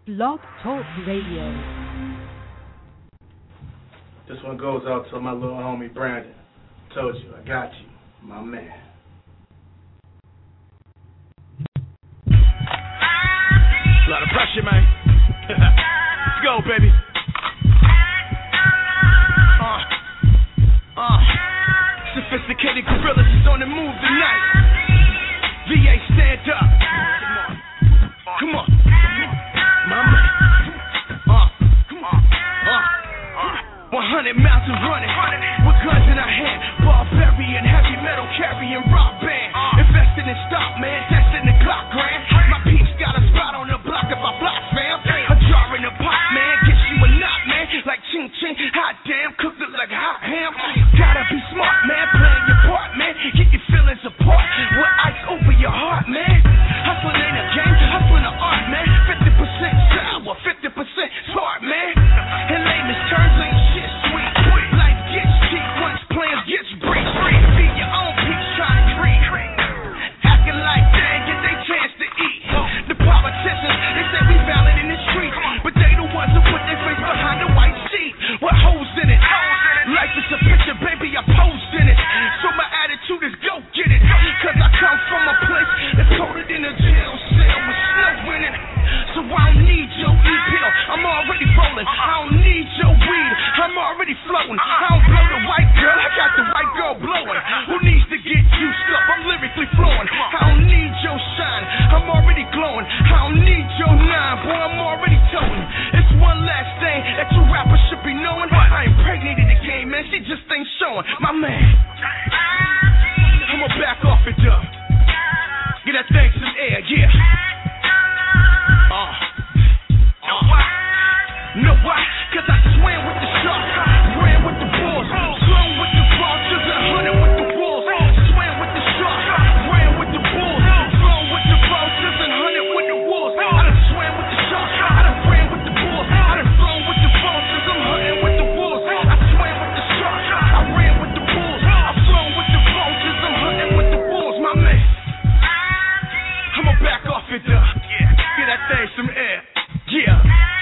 Blog Talk Radio. This one goes out to my little homie Brandon. Told you, I got you, my man. A lot of pressure, man. Let's go, baby. Sophisticated gorillas is on the move tonight. VA, stand up. Come on. My man. 100 miles of running with guns in our hand. Barbarian, heavy metal carrying rock band. Investing in stock, man. Testing the Glock grand. My peeps got a spot on the block if I block, fam. A jar in the pot, man. Get you a knot, man. Like ching ching. Hot damn. Cooked it like hot ham. Gotta be smart, man. Playing your part, man. Get your feelings apart. With ice over your heart, man. Hustling ain't a game. Hustling an art, man. 50% sour, 50% smart, man. In layman's terms, ain't shit sweet. Life gets cheap once plans gets breached. Be your own peace, try to creep. Acting like they ain't get their chance to eat. The politicians, they say we valid in the streets, but they the ones who put their face behind the white sheet. With hoes in it. Life is a picture, baby, I posed in it. So my attitude is go get it. Cause I come from a place that's colder than a jail cell with snow in it. So I don't need your e-pill, I'm already rolling. I don't need your weed, I'm already floating. I don't blow the white girl, I got the white girl blowing. Who needs to get juiced up? I'm lyrically flowing. I don't need your shine, I'm already glowing. I don't need your nine, boy, I'm already towing. It's one last thing that you rappers should be knowing. I impregnated the game, man, she just ain't showing. My man, I'ma back off it up. Get that thing some air, yeah. Know why? Cause I swam with the sharks, ran with the bulls, swam with the vultures and hunted with the wolves. Swam with the sharks, ran with the bulls, swam with the vultures and hunted with the wolves. I done swam with the sharks, I done ran with the bulls, I done flown with the vultures, I'm hunting with the wolves. I swam with the sharks, I ran with the bulls, I flown with the vultures, I'm hunting with the wolves. My man, I'ma back off it up, get that thing some air, yeah.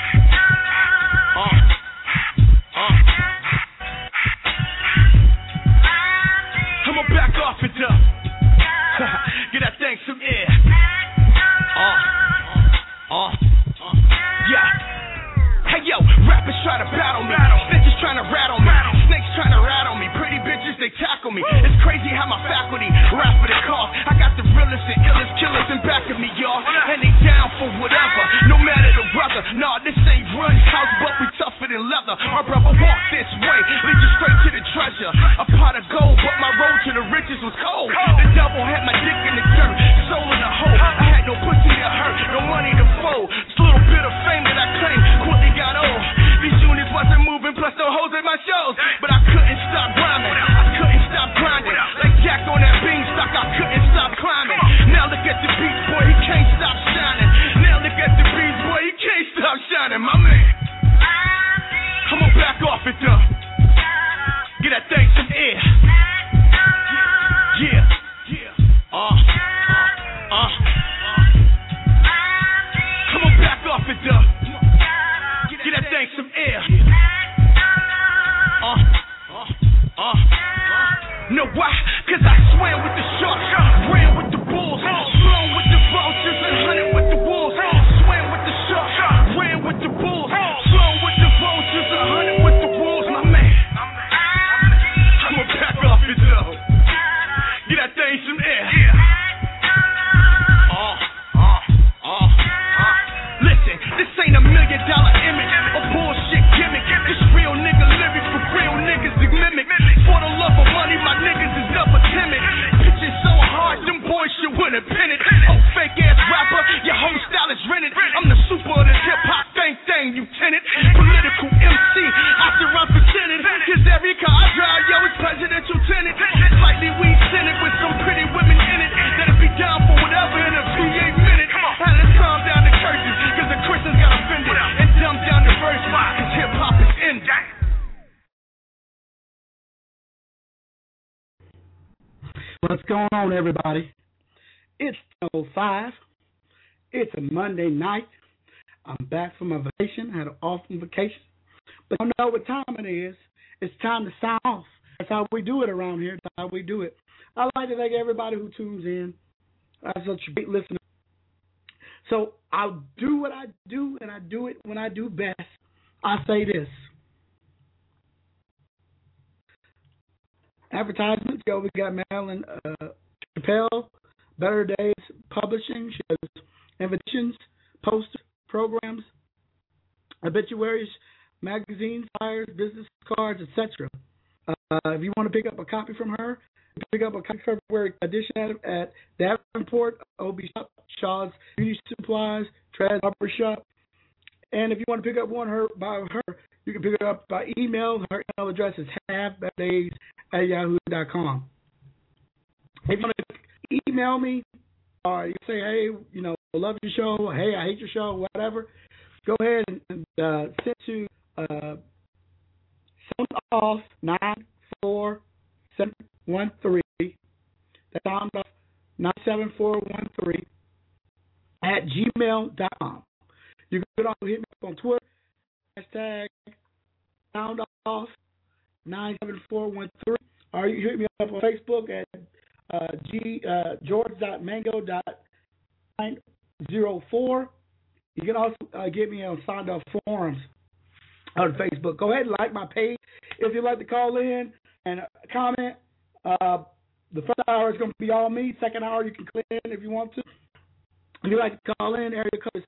I'ma back off it up. Get that thing some air. Yeah. Hey yo, rappers try to battle me. Snitches trying to rattle me. Snakes trying to rattle me. Pretty bitches, they tackle me. It's crazy how my faculty rap for the cause. I got the realest and illest killers in back of me, y'all. And they down for whatever, no matter the weather. Nah, this ain't run house, but we tougher than leather. My brother walked this way, lead you straight to the treasure. A pot of gold, but my road to the riches was cold. The devil had my dick in the dirt, soul in the hole. I had no pussy to hurt, no money to fold. This little bit of fame that I claimed quickly got old. These units wasn't moving, plus no hoes in my shows. But I couldn't stop rhyming, I couldn't stop grinding. Like Jack on that beanstalk, I couldn't stop climbing. Now look at the beach boy, he can't stop shining. Now look at the beach boy, he can't stop shining. My man, I'ma back off it up. Get that thing some air. Yeah. I'ma back off it up. Get that thing some air. Know why? Cause I swam with the sharks, ran with the bulls, flown with the vultures and hunted with the wolves. Swam with the sharks, ran with the bulls, flown with the vultures and hunted with the wolves. My man, I'ma back off it up. Get that thing some air. Listen, this ain't $1 million image or bullshit gimmick. This real nigga lyrics for real niggas to mimic. For the love of money, my niggas is never timid. Pitching so hard, them boys should win a pennant. Oh, fake ass rapper, your whole style is rented. I'm the super of this hip hop thing, you tenant. Political MC, I should run for senate. Cause every car I drive, yo, is presidential tenant. Slightly weed scented with some pretty women in it. That'll be down for whatever in a VA minute. Now let's calm down the curses, cause the Christians got offended. And dumb down the verses, cause hip hop is ended. What's going on, everybody? It's 05. It's a Monday night. I'm back from my vacation. I had an awesome vacation. But I don't know what time it is. It's time to sign off. That's how we do it around here. That's how we do it. I'd like to thank everybody who tunes in. That's such a great listener. So I'll do what I do, and I do it when I do best. I say this. Advertisements go. We got Marilyn Chappelle, Better Days Publishing. She has invitations, posters, programs, obituaries, magazines, flyers, business cards, etc. If you want to pick up a copy from her, pick up a copy of February edition at Davenport, OB Shop, Shaw's Beauty Supplies, Trad Barber Shop. And if you want to pick up one by her, you can pick it up by email. Her email address is halfbaddays@yahoo.com. If you want to email me, or you say, hey, I love your show, hey, I hate your show, whatever, go ahead and send to soundoff 94713. That's soundoff 97413 at gmail.com. You can also hit me up on Twitter, hashtag soundoff 97413, or you can hit me up on Facebook at george.mango.904. You can also get me on Sound Off Forums on Facebook. Go ahead and like my page if you'd like to call in and comment. The first hour is going to be all me. Second hour, you can click in if you want to. If you'd like to call in, area code is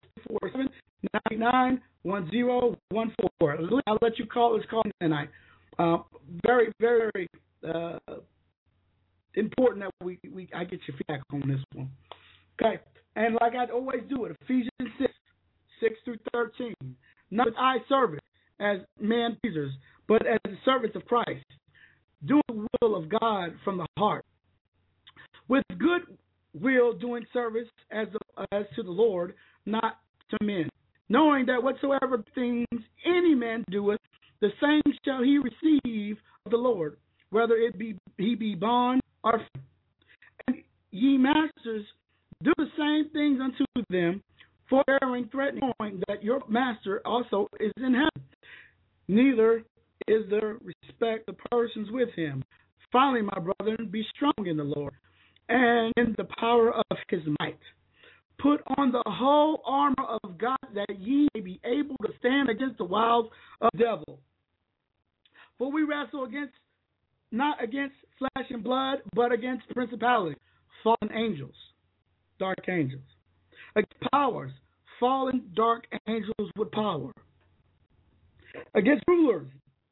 479-1014. I'll let you call this call tonight. Very, very important that I get your feedback on this one. Okay, and like I always do it, Ephesians 6:6-13. Not with eye service as man pleasers, but as the servants of Christ, doing the will of God from the heart, with good will doing service as to the Lord, not to men, knowing that whatsoever things any man doeth, the same shall he receive of the Lord, whether he be bond or free. And ye masters, do the same things unto them, forbearing, threatening, knowing that your master also is in heaven. Neither is there respect of persons with him. Finally, my brethren, be strong in the Lord and in the power of his might. Put on the whole armor of God, that ye may be able to stand against the wiles of the devil. For we wrestle not against flesh and blood, but against principalities, fallen angels, dark angels, against powers, fallen dark angels with power, against rulers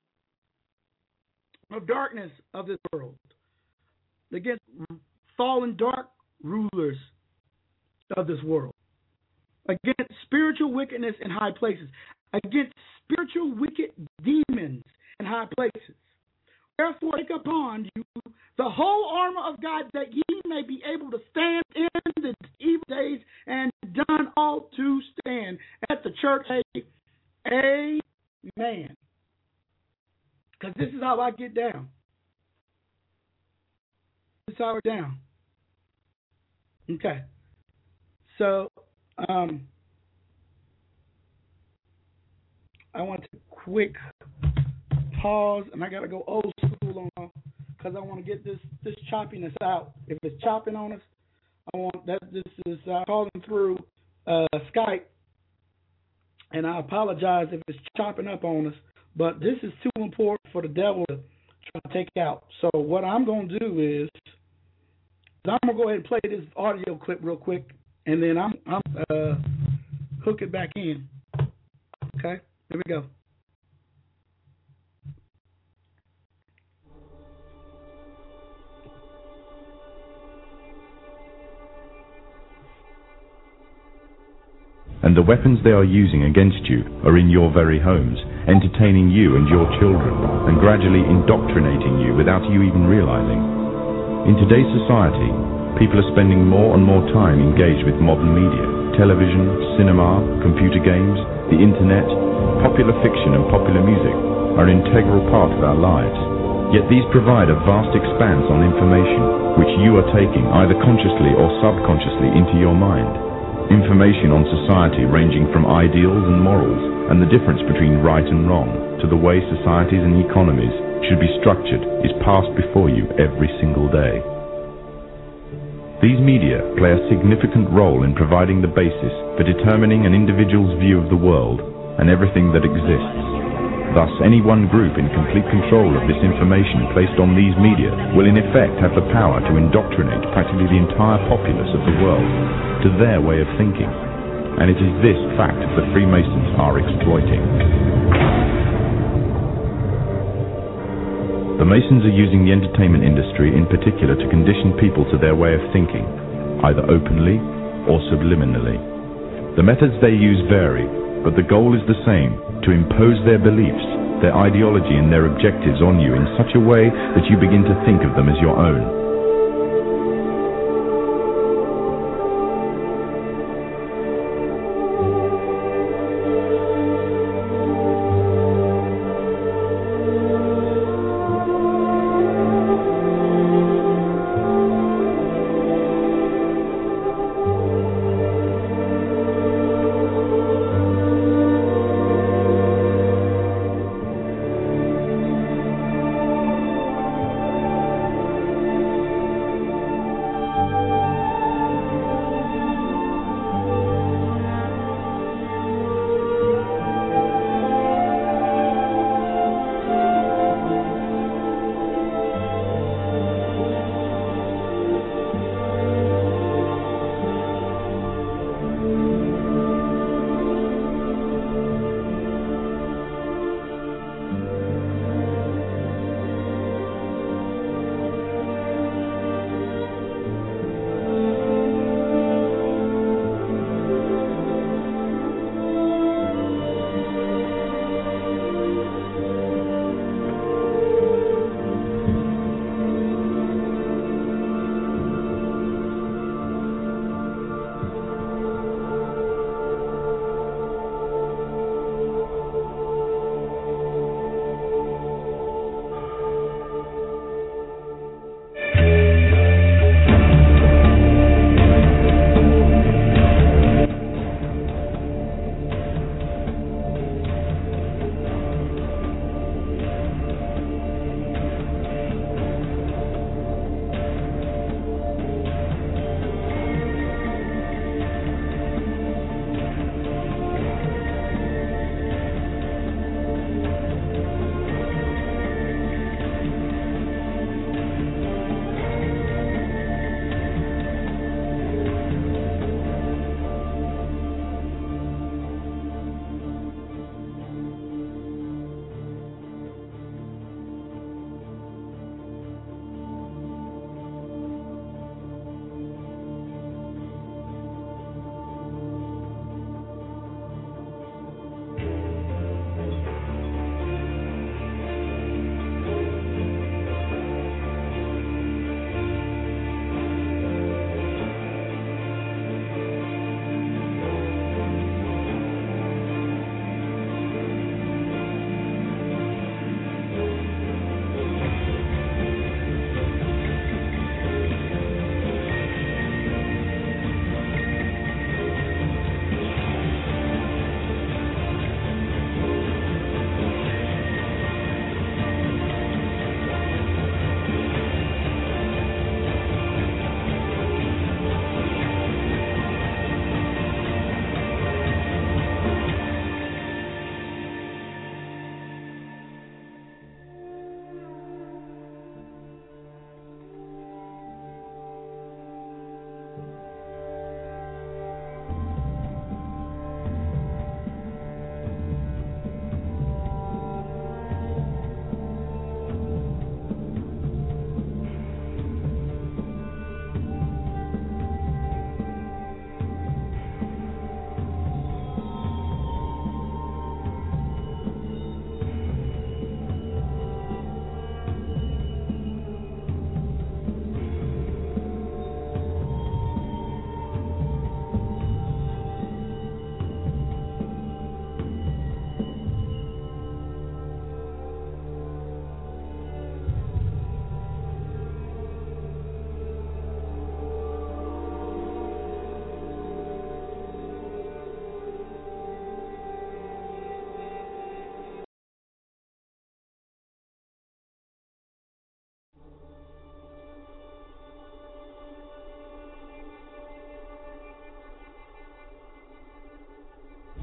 of darkness of this world, against fallen dark rulers of this world, against spiritual wickedness in high places, against spiritual wicked demons in high places. Therefore, take upon you the whole armor of God, that ye may be able to stand in the evil days, and done all to stand. At the church, amen. Because this is how I get down. This is how we're down. Okay. So, I want to quick pause, and I got to go old school on because I want to get this choppiness out. If it's chopping on us, I want that. This is calling through Skype, and I apologize if it's chopping up on us. But this is too important for the devil to try to take out. So what I'm going to do is I'm going to go ahead and play this audio clip real quick, and then I'm hook it back in. Okay, here we go. And the weapons they are using against you are in your very homes, entertaining you and your children, and gradually indoctrinating you without you even realizing. In today's society, people are spending more and more time engaged with modern media. Television, cinema, computer games, the internet, popular fiction and popular music are an integral part of our lives. Yet these provide a vast expanse on information which you are taking either consciously or subconsciously into your mind. Information on society ranging from ideals and morals and the difference between right and wrong to the way societies and economies should be structured is passed before you every single day. These media play a significant role in providing the basis for determining an individual's view of the world and everything that exists. Thus, any one group in complete control of this information placed on these media will in effect have the power to indoctrinate practically the entire populace of the world to their way of thinking. And it is this fact that Freemasons are exploiting. The Masons are using the entertainment industry in particular to condition people to their way of thinking, either openly or subliminally. The methods they use vary, but the goal is the same: to impose their beliefs, their ideology and their objectives on you in such a way that you begin to think of them as your own.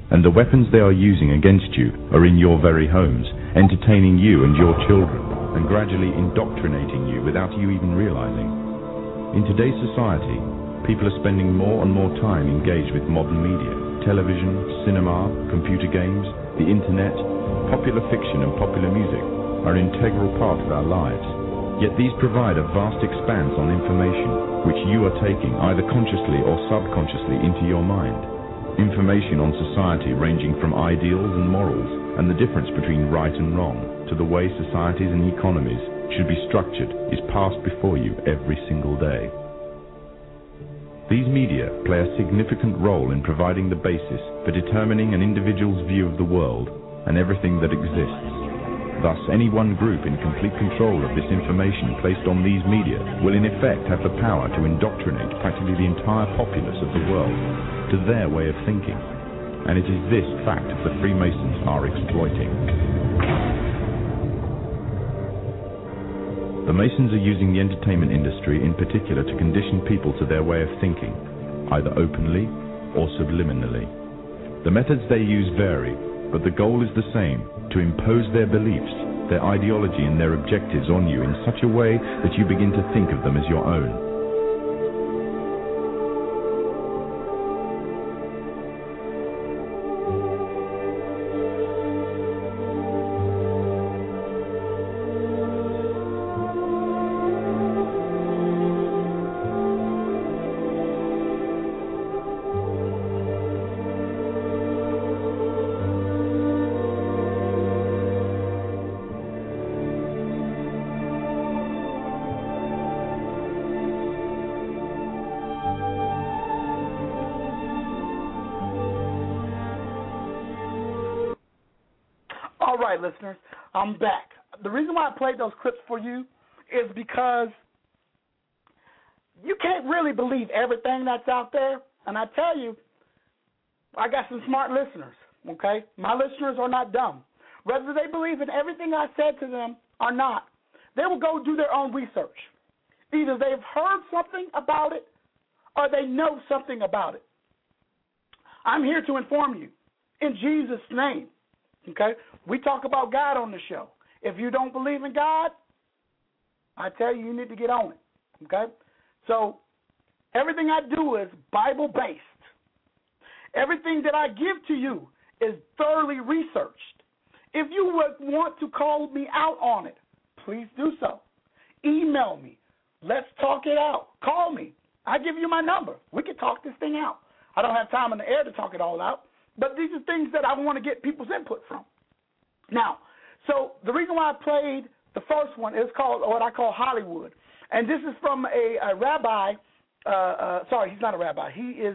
And the weapons they are using against you are in your very homes, entertaining you and your children, and gradually indoctrinating you without you even realizing. In today's society, people are spending more and more time engaged with modern media. Television, cinema, computer games, the internet, popular fiction and popular music are an integral part of our lives. Yet these provide a vast expanse on information which you are taking either consciously or subconsciously into your mind. Information on society ranging from ideals and morals and the difference between right and wrong to the way societies and economies should be structured is passed before you every single day. These media play a significant role in providing the basis for determining an individual's view of the world and everything that exists. Thus, any one group in complete control of this information placed on these media will in effect have the power to indoctrinate practically the entire populace of the world to their way of thinking. And it is this fact the Freemasons are exploiting. The Masons are using the entertainment industry in particular to condition people to their way of thinking, either openly or subliminally. The methods they use vary, but the goal is the same: to impose their beliefs, their ideology and their objectives on you in such a way that you begin to think of them as your own. All right, listeners, I'm back. The reason why I played those clips for you is because you can't really believe everything that's out there. And I tell you, I got some smart listeners, okay? My listeners are not dumb. Whether they believe in everything I said to them or not, they will go do their own research. Either they've heard something about it or they know something about it. I'm here to inform you in Jesus' name. Okay? We talk about God on the show. If you don't believe in God, I tell you, you need to get on it. Okay? So everything I do is Bible-based. Everything that I give to you is thoroughly researched. If you would want to call me out on it, please do so. Email me. Let's talk it out. Call me. I give you my number. We can talk this thing out. I don't have time on the air to talk it all out, but these are things that I want to get people's input from. Now, so the reason why I played the first one is called what I call Hollywood, and this is from a rabbi. Sorry, he's not a rabbi. He is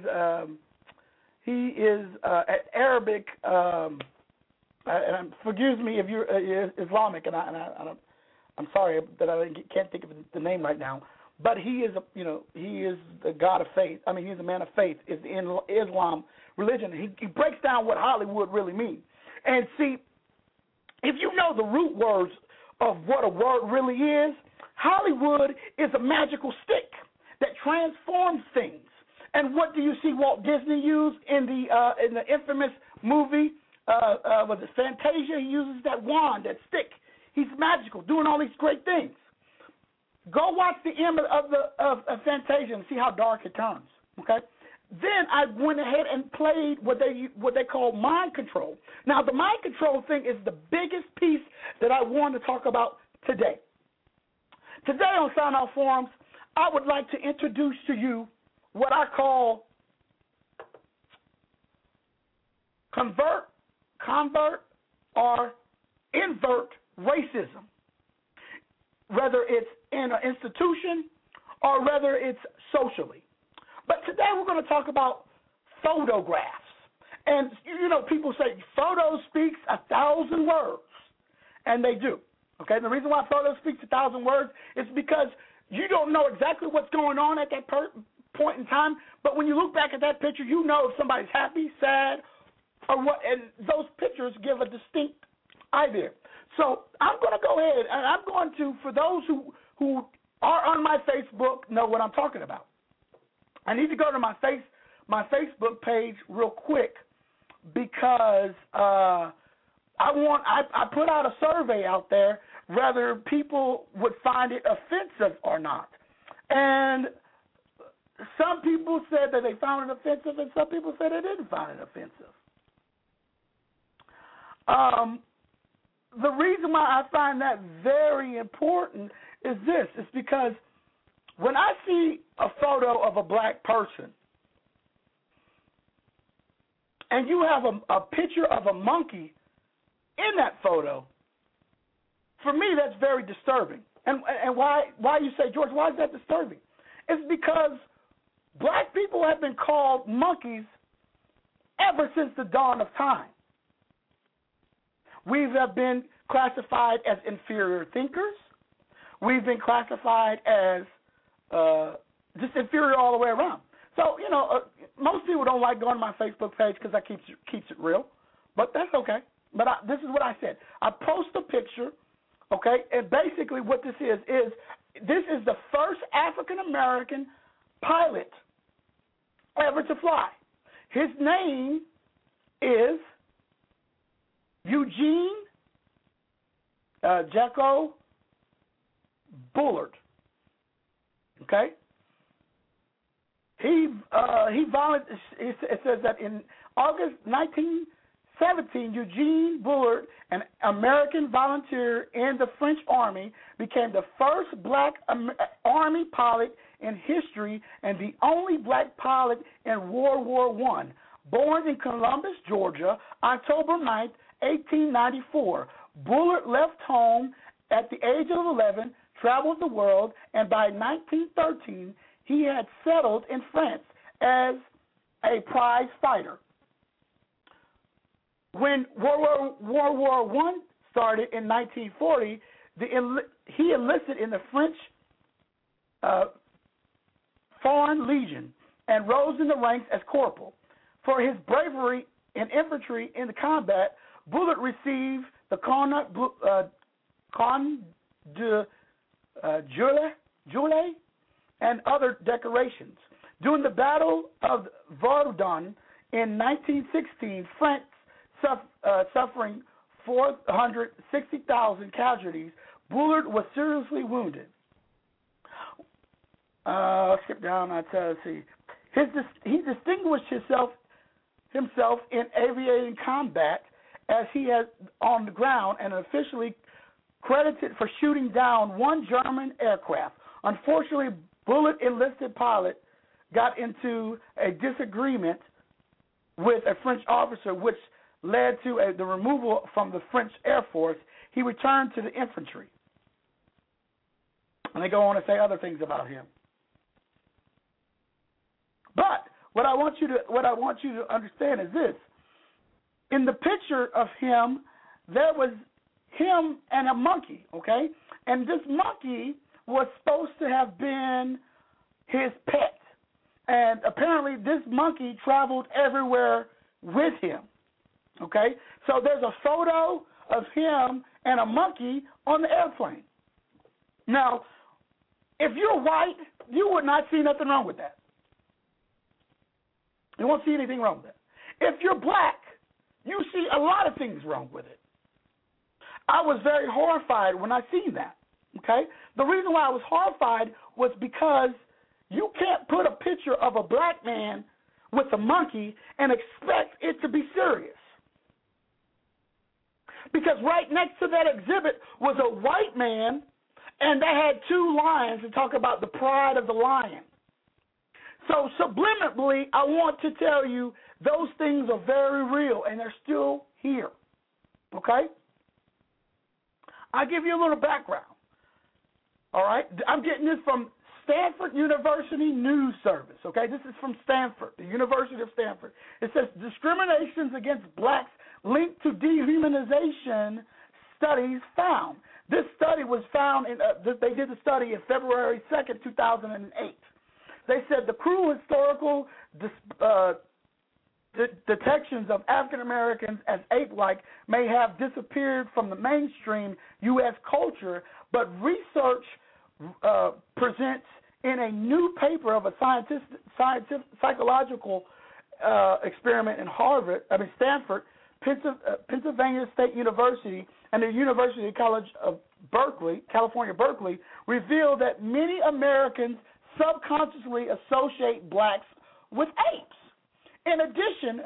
Arabic. And forgive me if you're Islamic, and I'm sorry that I can't think of the name right now. But he is he is the God of faith. I mean, he's a man of faith. Is in Islam religion. He breaks down what Hollywood really means. And see, if you know the root words of what a word really is, Hollywood is a magical stick that transforms things. And what do you see Walt Disney use in the infamous movie? Was it Fantasia? He uses that wand, that stick. He's magical, doing all these great things. Go watch the end of Fantasia and see how dark it turns. Okay. Then I went ahead and played what they call mind control. Now, the mind control thing is the biggest piece that I want to talk about today. Today on Sound Out Forums, I would like to introduce to you what I call convert, or invert racism, whether it's in an institution or whether it's socially. But today we're going to talk about photographs. And, people say photos speaks 1,000 words, and they do. Okay, the reason why photos speaks 1,000 words is because you don't know exactly what's going on at that point in time, but when you look back at that picture, you know if somebody's happy, sad, or what, and those pictures give a distinct idea. So I'm going to go ahead, and I'm going to, for those who are on my Facebook, know what I'm talking about. I need to go to my Facebook page real quick because I put out a survey out there whether people would find it offensive or not. And some people said that they found it offensive, and some people said they didn't find it offensive. The reason why I find that very important is this. It's because when I see a photo of a black person and you have a picture of a monkey in that photo, for me that's very disturbing. And why you say, George, why is that disturbing? It's because black people have been called monkeys ever since the dawn of time. We have been classified as inferior thinkers. We've been classified as just inferior all the way around. So, most people don't like going to my Facebook page because that keeps it real, but that's okay. But this is what I said. I post a picture, okay, and basically what this is the first African-American pilot ever to fly. His name is Eugene Jacko Bullard. Okay, it says that in August 1917, Eugene Bullard, an American volunteer in the French Army, became the first black Army pilot in history and the only black pilot in World War I. Born in Columbus, Georgia, October 9th, 1894, Bullard left home at the age of 11, traveled the world, and by 1913, he had settled in France as a prize fighter. When World War I started in 1940, he enlisted in the French Foreign Legion and rose in the ranks as corporal. For his bravery in infantry in the combat, Bullard received the Croix de Guerre and other decorations. During the Battle of Verdun in 1916, France suffering 460,000 casualties, Bullard was seriously wounded. Skip down. Let's see. He distinguished himself in aviating combat as he had on the ground and officially credited for shooting down one German aircraft. Unfortunately, Bullard enlisted pilot got into a disagreement with a French officer, which led to the removal from the French Air Force. He returned to the infantry. And they go on to say other things about him. But what I want you to understand is this. In the picture of him, there was him and a monkey, okay? And this monkey was supposed to have been his pet. And apparently this monkey traveled everywhere with him, okay? So there's a photo of him and a monkey on the airplane. Now, if you're white, you would not see nothing wrong with that. You won't see anything wrong with it. If you're black, you see a lot of things wrong with it. I was very horrified when I seen that, okay? The reason why I was horrified was because you can't put a picture of a black man with a monkey and expect it to be serious. Because right next to that exhibit was a white man, and they had two lions to talk about the pride of the lion. So subliminally, I want to tell you those things are very real, and they're still here, okay? I'll give you a little background, all right? I'm getting this from Stanford University News Service, okay? This is from Stanford, the University of Stanford. It says discriminations against blacks linked to dehumanization studies found. This study was found they did the study in February 2nd, 2008. They said the cruel historical detections of African Americans as ape-like may have disappeared from the mainstream U.S. culture, but research presents in a new paper of a psychological experiment in Stanford, Pennsylvania State University, and the University College of Berkeley, California, Berkeley, revealed that many Americans subconsciously associate blacks with apes. In addition,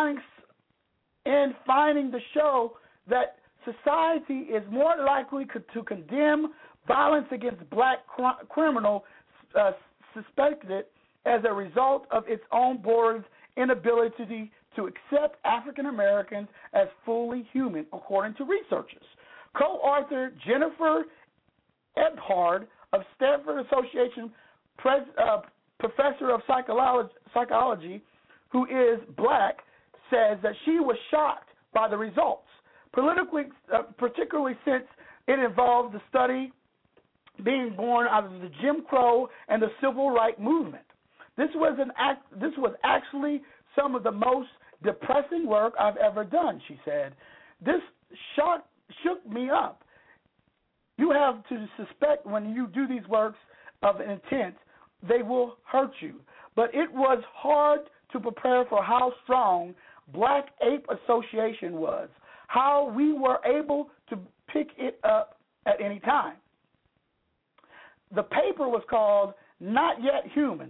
finding to show that society is more likely to condemn violence against black criminals suspected as a result of its own board's inability to accept African Americans as fully human, according to researchers. Co-author Jennifer Ebhard of Stanford Association professor of psychology, who is black, says that she was shocked by the results, particularly since it involved the study being born out of the Jim Crow and the Civil Rights movement. This was actually some of the most depressing work I've ever done, she said. This shook me up. You have to suspect when you do these works of intent, they will hurt you. But it was hard to prepare for how strong Black Ape Association was, how we were able to pick it up at any time. The paper was called Not Yet Human,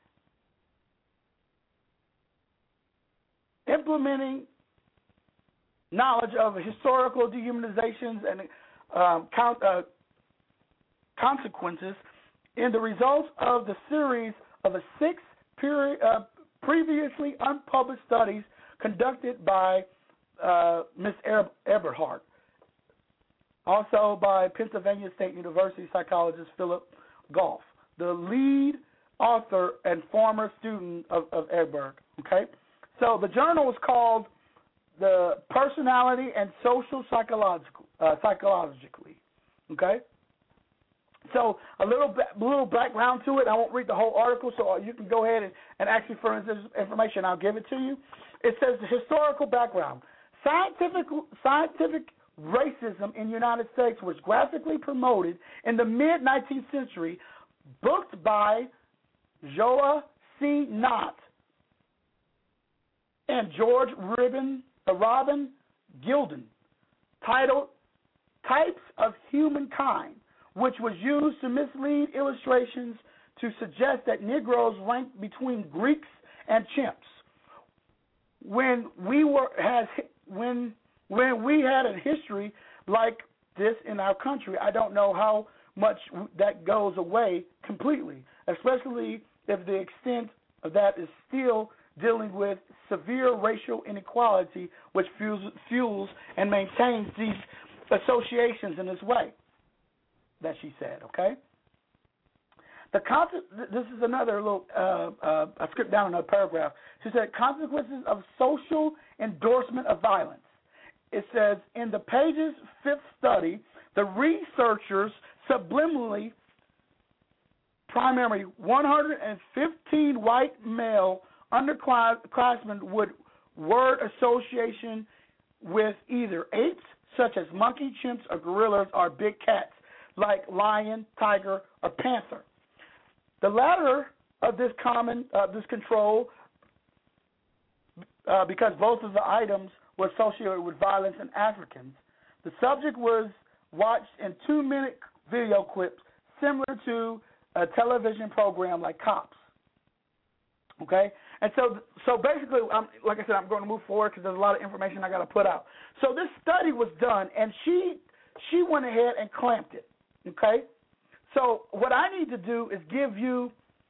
Implementing Knowledge of Historical Dehumanizations and Consequences in the results of the series of 6 previously unpublished studies conducted by Ms. Eberhardt, also by Pennsylvania State University psychologist Philip Goff, the lead author and former student of Eberhardt. Okay, so the journal was called The Personality and Social Psychologically. Okay. So a little background to it. I won't read the whole article, so you can go ahead and actually furnish this information. I'll give it to you. It says the historical background. Scientific racism in the United States was graphically promoted in the mid-19th century, booked by Joa C. Knott and George Robin Gilden, titled Types of Humankind, which was used to mislead illustrations to suggest that Negroes ranked between Greeks and chimps. When we had a history like this in our country, I don't know how much that goes away completely, especially if the extent of that is still dealing with severe racial inequality, which fuels and maintains these associations in this way, that she said, okay? This is another little, I skipped down another paragraph. She said, consequences of social endorsement of violence. It says, in the page's 5th study, the researchers subliminally, primarily 115 white male underclassmen would word association with either apes, such as monkey, chimps, or gorillas, or big cats, like lion, tiger, or panther. The latter of this control, because both of the items were associated with violence in Africans. The subject was watched in 2-minute video clips, similar to a television program like Cops. Okay, and so basically, like I said, I'm going to move forward because there's a lot of information I got to put out. So this study was done, and she went ahead and clamped it. Okay, so what I need to do is give you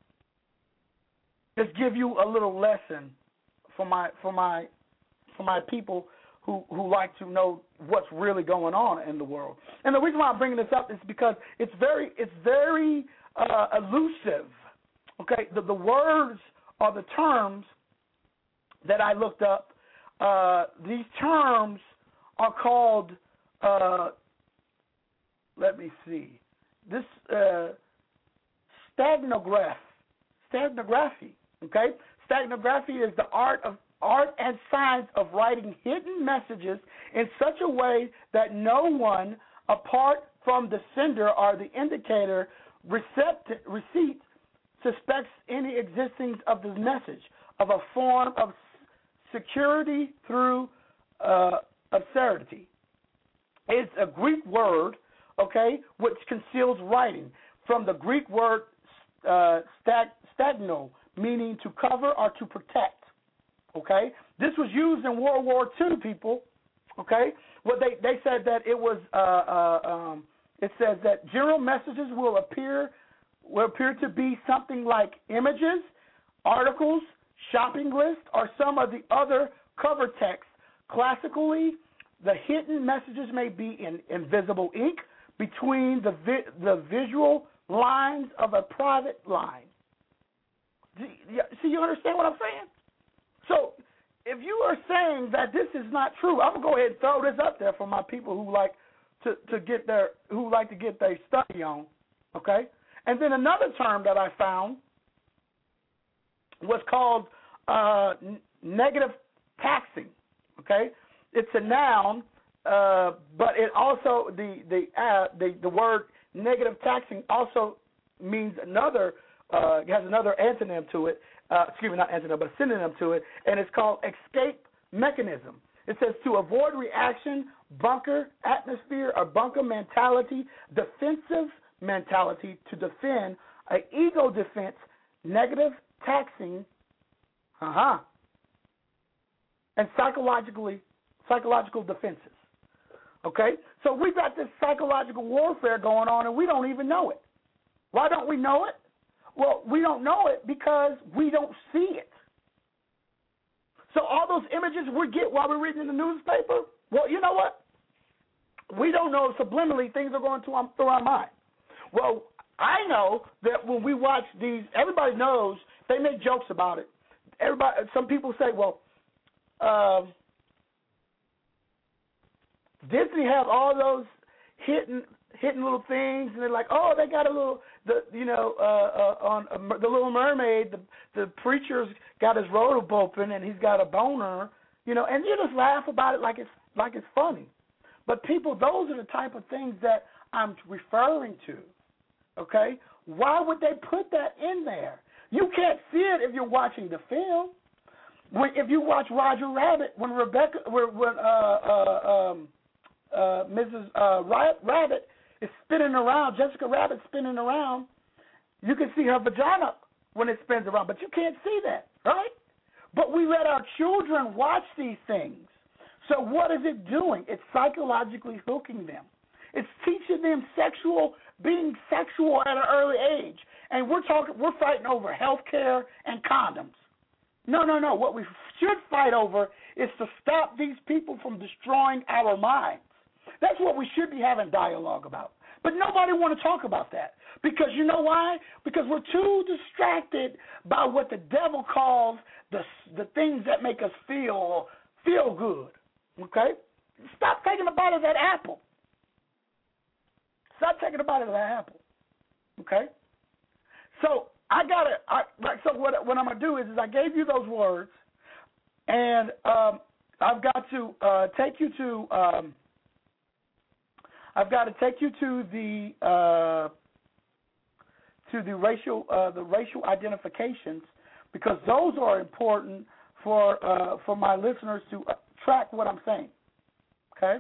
a little lesson for my people who like to know what's really going on in the world. And the reason why I'm bringing this up is because it's very elusive. Okay, the words or the terms that I looked up. These terms are called. Let me see. This steganography. Okay, steganography is the art and science of writing hidden messages in such a way that no one, apart from the sender or the indicator receipt, suspects any existence of the message of a form of security through absurdity. It's a Greek word, okay, which conceals writing, from the Greek word stagno, meaning to cover or to protect. Okay, this was used in World War II, people. Okay, well they said that it was it says that general messages will appear to be something like images, articles, shopping lists, or some of the other cover text. Classically, the hidden messages may be in invisible ink between the visual lines of a private line. See, you understand what I'm saying? So, if you are saying that this is not true, I'm gonna go ahead and throw this up there for my people who like to get their study on. Okay, and then another term that I found was called negative taxing. Okay, it's a noun, but it also the word negative taxing also means another. Has another antonym to it. Not antonym, but a synonym to it, and it's called escape mechanism. It says to avoid reaction, bunker atmosphere, or bunker mentality, defensive mentality to defend, a ego defense, negative taxing, and psychological defenses. Okay, so we got this psychological warfare going on, and we don't even know it. Why don't we know it? Well, we don't know it because we don't see it. So all those images we get while we're reading in the newspaper, well, you know what? We don't know subliminally things are going through our mind. Well, I know that when we watch these, everybody knows, they make jokes about it. Some people say, well, Disney have all those hidden little things, and they're like, oh, they got a little, on the Little Mermaid, the preacher's got his robe open and he's got a boner, and you just laugh about it like it's funny. But people, those are the type of things that I'm referring to. Okay, why would they put that in there? You can't see it if you're watching the film. If you watch Roger Rabbit, when Mrs. Rabbit is spinning around, Jessica Rabbit spinning around, you can see her vagina when it spins around, but you can't see that, right? But we let our children watch these things. So what is it doing? It's psychologically hooking them. It's teaching them being sexual at an early age. And we're fighting over health care and condoms. No. What we should fight over is to stop these people from destroying our minds. That's what we should be having dialogue about. But nobody want to talk about that. Because you know why? Because we're too distracted by what the devil calls the things that make us feel good. Okay? Stop taking a bite of that apple. Stop taking a bite of that apple. Okay? So what I'm gonna do is I gave you those words, and I've got to take you to the racial identifications, because those are important for my listeners to track what I'm saying. Okay?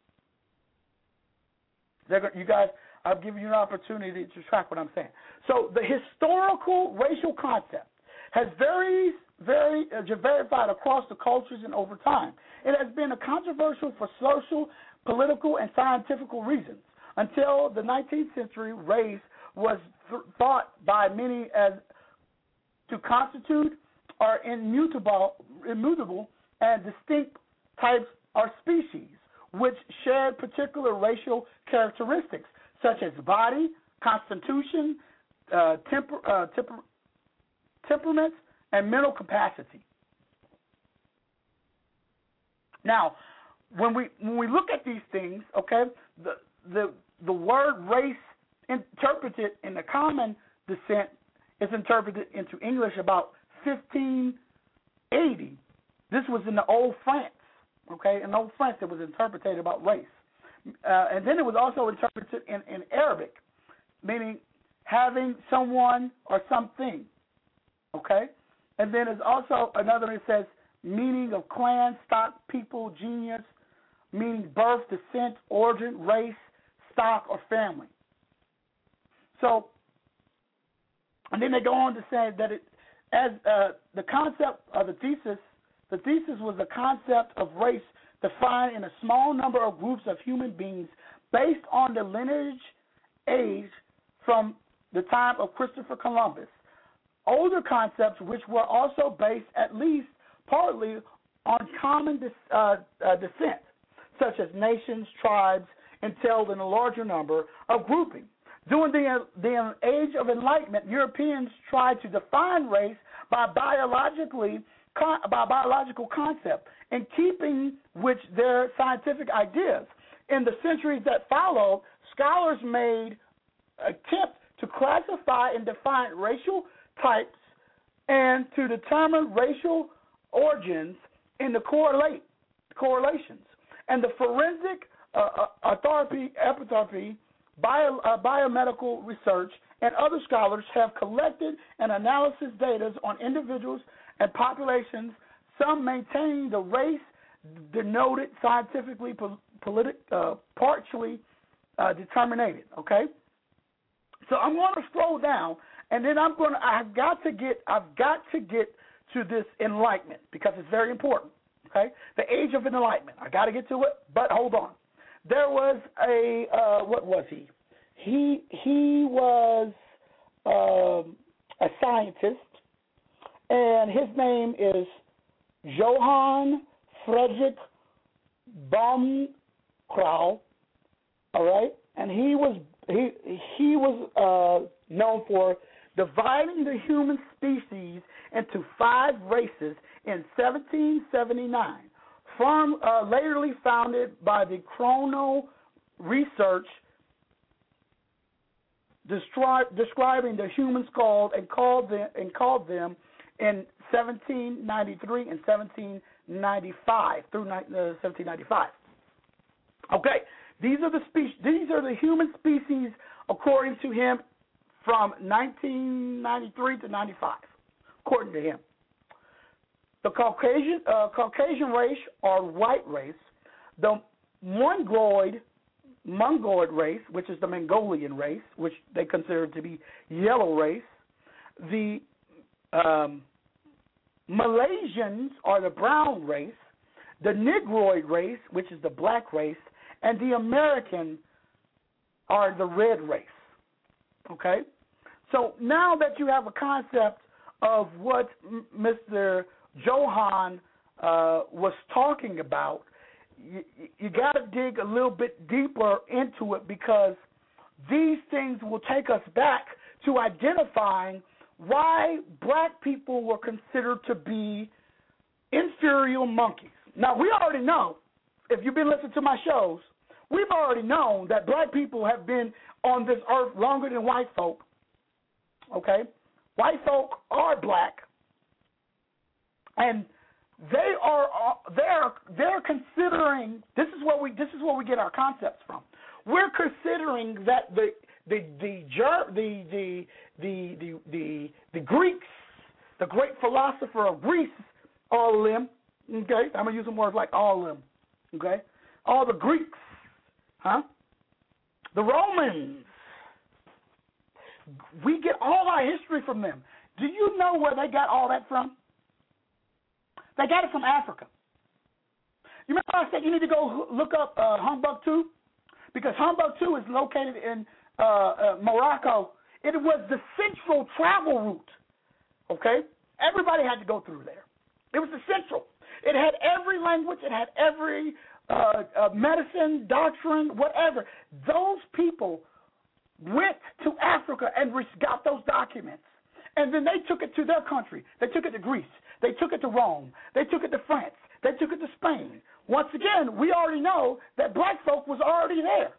You guys, I've given you an opportunity to track what I'm saying. So the historical racial concept has verified across the cultures and over time. It has been a controversial for social, political, and scientific reasons. Until the 19th century, race was thought by many as to constitute or immutable and distinct types or species, which shared particular racial characteristics, such as body, constitution, temperament, and mental capacity. Now, when we look at these things, okay, the word race interpreted in the common descent is interpreted into English about 1580. This was in the Old France, okay? In Old France, it was interpreted about race. And then it was also interpreted in Arabic, meaning having someone or something, okay? And then there's also another that says meaning of clan, stock, people, genius, meaning birth, descent, origin, race, stock, or family. So, and then they go on to say that the concept of the thesis was the concept of race defined in a small number of groups of human beings based on the lineage age from the time of Christopher Columbus. Older concepts which were also based at least partly on common descent, such as nations, tribes, entailed in a larger number of grouping. During the Age of Enlightenment, Europeans tried to define race by biological concept, in keeping with their scientific ideas. In the centuries that followed, scholars made attempts to classify and define racial types and to determine racial origins in the correlations. And the forensic epitopy, biomedical research, and other scholars have collected and analysis data on individuals and populations, some maintaining the race denoted scientifically, partially determinated. Okay, so I'm going to scroll down, and then I've got to get to this enlightenment because it's very important. Okay, the Age of Enlightenment. I got to get to it, but hold on. There was what was he? He was a scientist, and his name is Johann Friedrich Baumgartner. All right, and he was known for dividing the human species into 5 races in 1779. Firm laterly founded by the Chrono Research, describing the human skull and called them in 1793 and 1795 through 1795. Okay, these are the human species according to him from 1993 to 95, according to him. The Caucasian race or white race, the Mongoloid race, which is the Mongolian race, which they consider to be yellow race, the Malaysians are the brown race, the Negroid race, which is the black race, and the American are the red race. Okay? So now that you have a concept of what Mr. Johann was talking about, you got to dig a little bit deeper into it, because these things will take us back to identifying why black people were considered to be inferior monkeys. Now, we already know, if you've been listening to my shows, we've already known that black people have been on this earth longer than white folk. Okay? White folk are black, and they're considering, this is where we get our concepts from. We're considering that the Greeks, the great philosopher of Greece, all of them, okay, I'm gonna use some words like all of them, okay, all the Greeks, the Romans, we get all our history from them. Do you know where they got all that from? They got it from Africa. You remember I said you need to go look up Timbuktu? Because Timbuktu is located in Morocco. It was the central travel route, okay? Everybody had to go through there. It was the central. It had every language. It had every medicine, doctrine, whatever. Those people went to Africa and got those documents. And then they took it to their country. They took it to Greece. They took it to Rome. They took it to France. They took it to Spain. Once again, we already know that black folk was already there.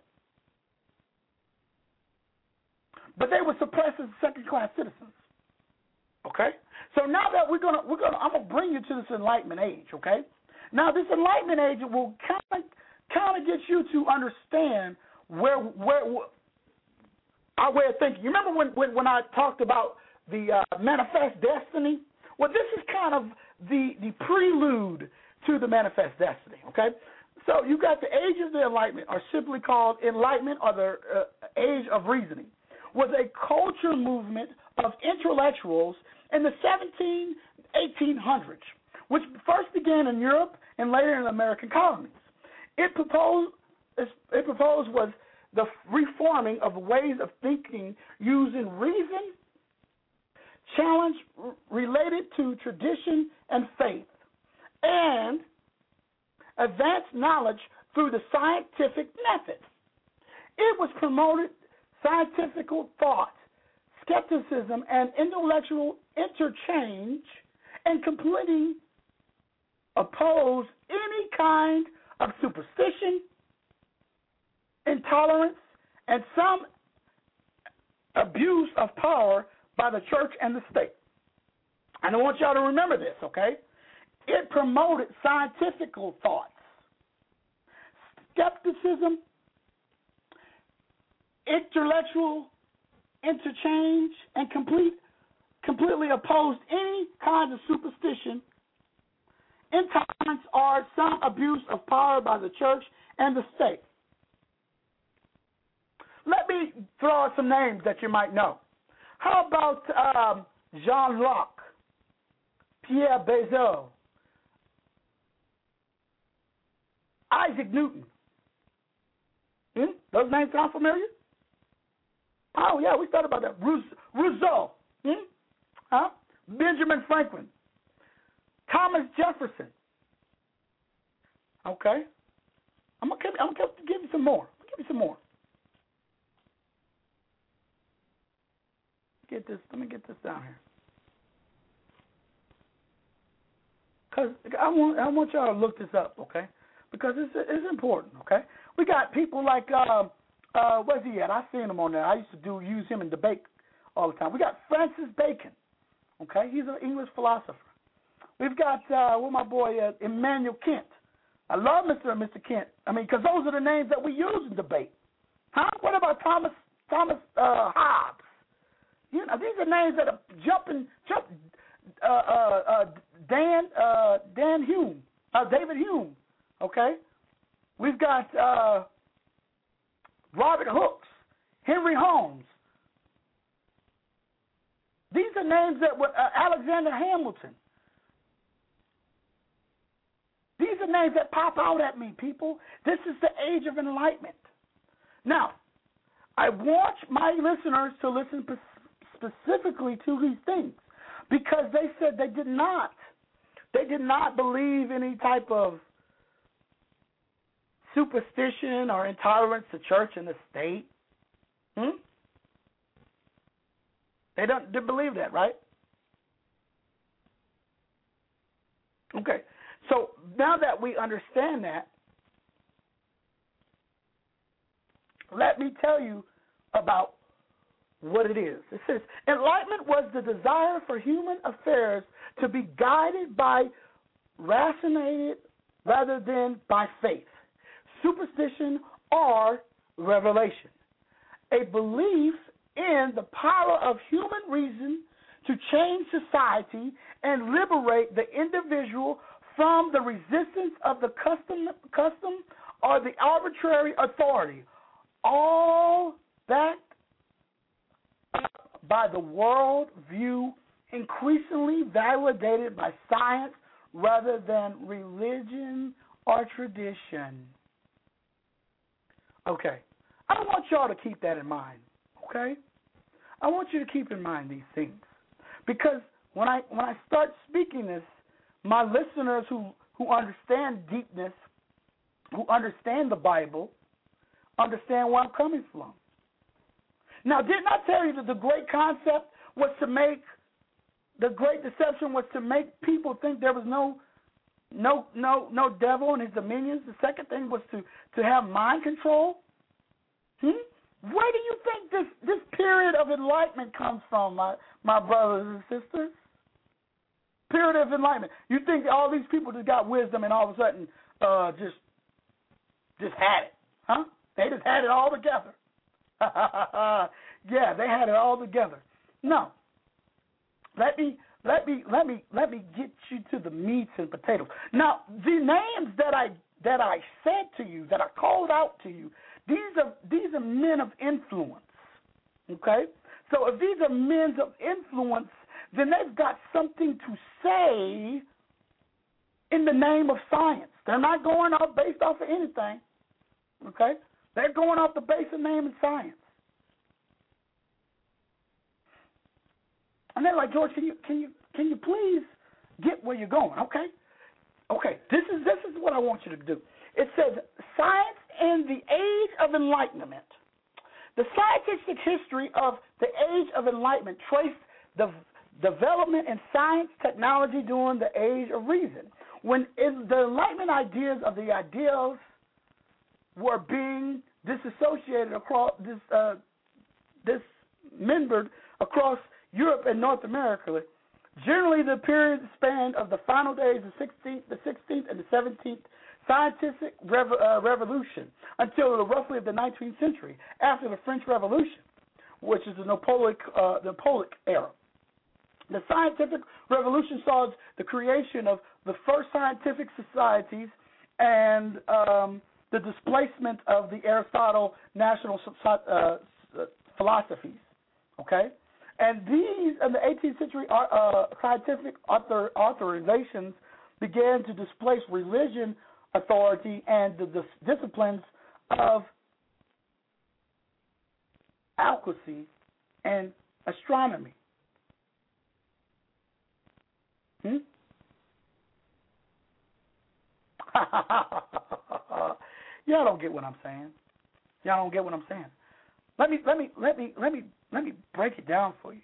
But they were suppressed as second-class citizens. Okay? So now that I'm gonna bring you to this Enlightenment age, okay? Now this Enlightenment age will kind of get you to understand where our way of thinking. You remember when I talked about the manifest destiny? Well, this is kind of the prelude to the manifest destiny. Okay, so you got the age of the Enlightenment, or simply called Enlightenment, or the age of reasoning, was a culture movement of intellectuals in the 1800s, which first began in Europe and later in the American colonies. It proposed was the reforming of ways of thinking using reason, challenge related to tradition and faith, and advanced knowledge through the scientific method. It was promoted scientific thought, skepticism, and intellectual interchange, and completely opposed any kind of superstition, intolerance, and some abuse of power by the church and the state. And I want y'all to remember this, okay? It promoted scientific thoughts, skepticism, intellectual interchange, and completely opposed any kind of superstition, intolerance, or some abuse of power by the church and the state. Let me throw out some names that you might know. How about Jean Locke, Pierre Bezold, Isaac Newton? Those names sound familiar? Oh, yeah, we thought about that. Rousseau, Benjamin Franklin, Thomas Jefferson. Okay. I'm gonna give you some more. Let me get this down here. Because I want y'all to look this up, okay? Because it's important, okay? We got people like where's he at? I seen him on there. I used to use him in debate all the time. We got Francis Bacon, okay? He's an English philosopher. We've got my boy Immanuel Kant. I love Mr. Kant. I mean, because those are the names that we use in debate. Huh? What about Thomas Hobbes? You know, these are names that are David Hume. Okay, we've got Robert Hooks, Henry Holmes. These are names that were Alexander Hamilton. These are names that pop out at me, people. This is the age of enlightenment. Now, I want my listeners to listen specifically to these things, because they said they did not believe any type of superstition or intolerance to church and the state. They didn't believe that, right? Okay. So now that we understand that, let me tell you about what it is. It says, enlightenment was the desire for human affairs to be guided by rationality rather than by faith, superstition, or revelation. A belief in the power of human reason to change society and liberate the individual from the resistance of the custom or the arbitrary authority, all backed up by the world view increasingly validated by science rather than religion or tradition. Okay. I want y'all to keep that in mind, okay? I want you to keep in mind these things, because when I start speaking this, my listeners who understand deepness, who understand the Bible, understand where I'm coming from. Now, didn't I tell you that the great concept was to make, the great deception was to make people think there was no devil and his dominions? The second thing was to have mind control. Where do you think this period of enlightenment comes from, my brothers and sisters? Period of enlightenment. You think all these people just got wisdom and all of a sudden just had it, huh? They just had it all together. Yeah, they had it all together. No. Let me let me get you to the meats and potatoes. Now, the names that I said to you, that I called out to you, these are men of influence. Okay? So if these are men of influence, then they've got something to say in the name of science. They're not going off based off of anything. Okay? They're going off the basic name of science. And they're like, George, can you please get where you're going? Okay? Okay, this is what I want you to do. It says, science in the age of enlightenment. The scientific history of the age of enlightenment traced the development in science technology during the age of reason, when the enlightenment ideas of the ideals were being disassociated across dismembered across Europe and North America. Generally, the period span of the final days of the 16th and the 17th scientific revolution until roughly the 19th century, after the French Revolution, which is the Napoleonic era. The scientific revolution saw the creation of the first scientific societies and the displacement of the Aristotle national philosophies. Okay? And these, in the 18th century, scientific authorizations began to displace religion authority and the disciplines of alchemy and astronomy. Y'all don't get what I'm saying. Y'all don't get what I'm saying. Let me break it down for you.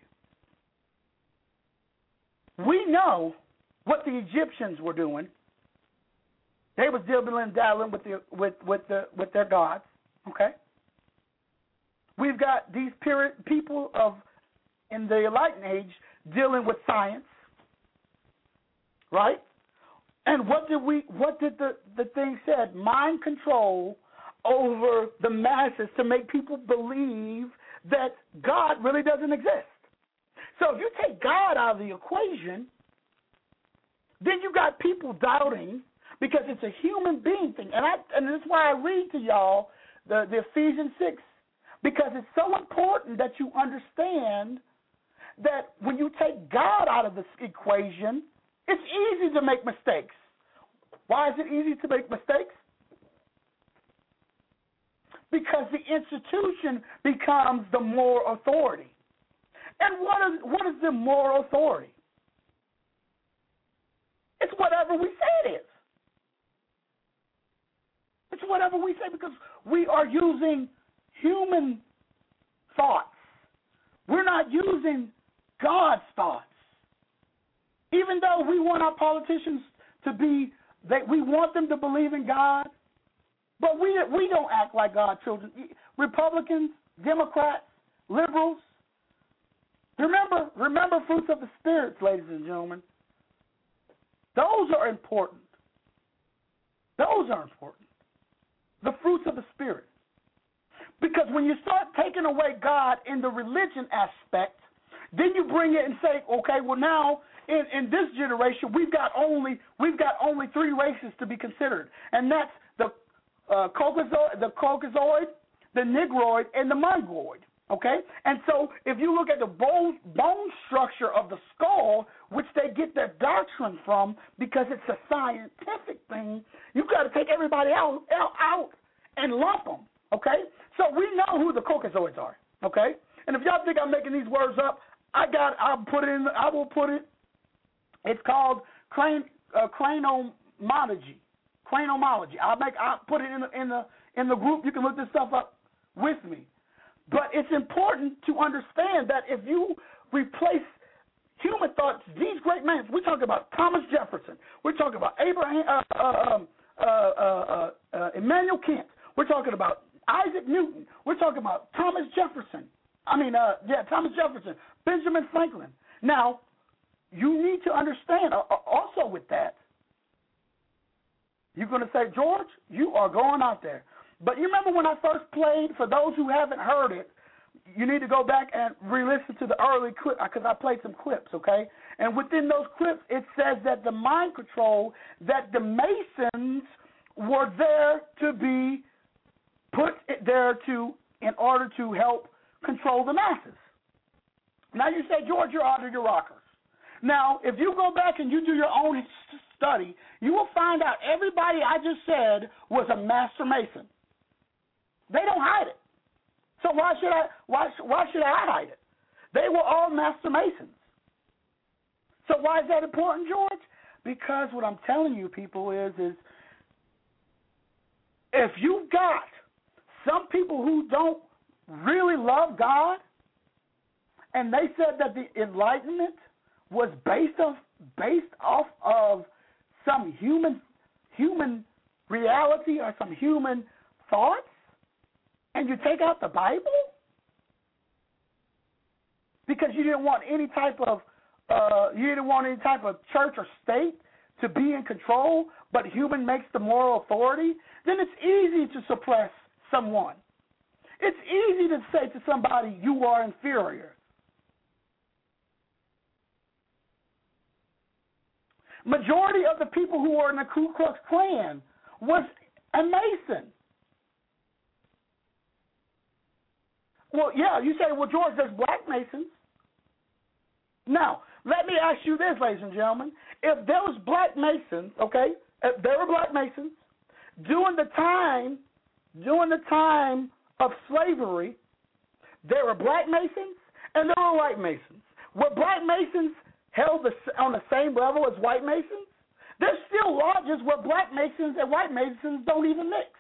We know what the Egyptians were doing. They was dabbling with their gods. Okay. We've got these people in the Enlightened Age dealing with science, right? And what did the thing said? Mind control over the masses to make people believe that God really doesn't exist. So if you take God out of the equation, then you got people doubting, because it's a human being thing. And that's why I read to y'all the Ephesians 6, because it's so important that you understand that when you take God out of this equation, it's easy to make mistakes. Why is it easy to make mistakes? Because the institution becomes the moral authority. And what is the moral authority? It's whatever we say it is. It's whatever we say, because we are using human thoughts. We're not using God's thoughts. Even though we want our politicians to be, we want them to believe in God, but we don't act like God's children. Republicans, Democrats, liberals. Remember fruits of the spirits, ladies and gentlemen. Those are important. Those are important. The fruits of the Spirit. Because when you start taking away God in the religion aspect, then you bring it and say, okay, well now in this generation we've got only 3 races to be considered, and that's the Caucasoid, the Negroid, and the Mongoloid. Okay, and so if you look at the bone structure of the skull, which they get their doctrine from, because it's a scientific thing, you've got to take everybody out and lump them. Okay, so we know who the Caucasoids are. Okay, and if y'all think I'm making these words up, I will put it. It's called craniomology. I'll put it in the group. You can look this stuff up with me. But it's important to understand that if you replace human thoughts, these great men, we're talking about Thomas Jefferson, we're talking about Immanuel Kant, we're talking about Isaac Newton, we're talking about Thomas Jefferson, Benjamin Franklin. Now, you need to understand also with that, you're going to say, George, you are going out there. But you remember when I first played, for those who haven't heard it, you need to go back and re-listen to the early clip because I played some clips, okay? And within those clips, it says that the mind control, that the Masons were there to be put there to in order to help control the masses. Now you say, George, you're out of your rockers. Now, if you go back and you do your own study, you will find out everybody I just said was a master Mason. They don't hide it. So why should I hide it? They were all master Masons. So why is that important, George? Because what I'm telling you, people, is if you've got some people who don't really love God, and they said that the Enlightenment was based off of some human reality or some human thoughts, and you take out the Bible because you didn't want any type of church or state to be in control, but human makes the moral authority, then it's easy to suppress someone. It's easy to say to somebody, you are inferior. Majority of the people who were in the Ku Klux Klan was a Mason. Well, yeah, you say, well, George, there's black Masons. Now, let me ask you this, ladies and gentlemen. If there was black Masons, okay, if there were black Masons, during the time of slavery, there were black Masons and there were white Masons. Were black Masons held on the same level as white Masons? There's still lodges where black Masons and white Masons don't even mix.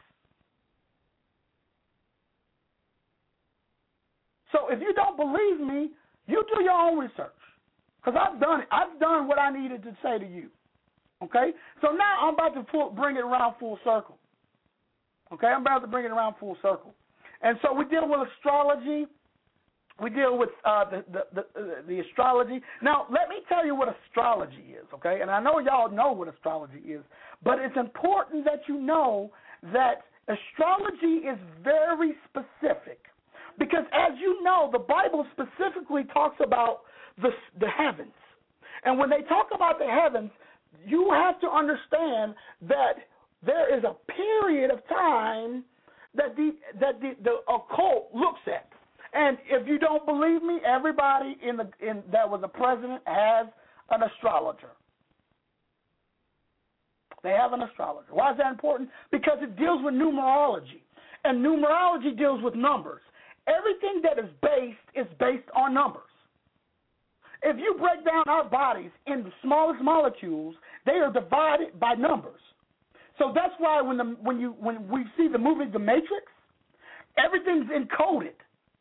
So if you don't believe me, you do your own research. Because I've done it. I've done what I needed to say to you. Okay? So now I'm about to bring it around full circle. Okay? I'm about to bring it around full circle. And so we deal with astrology. We deal with the astrology. Now, let me tell you what astrology is, okay? And I know y'all know what astrology is, but it's important that you know that astrology is very specific. Because as you know, the Bible specifically talks about the heavens. And when they talk about the heavens, you have to understand that there is a period of time that the occult looks at. And if you don't believe me, everybody that was a president has an astrologer. They have an astrologer. Why is that important? Because it deals with numerology. And numerology deals with numbers. Everything that is based on numbers. If you break down our bodies in the smallest molecules, they are divided by numbers. So that's why when we see the movie The Matrix, everything's encoded.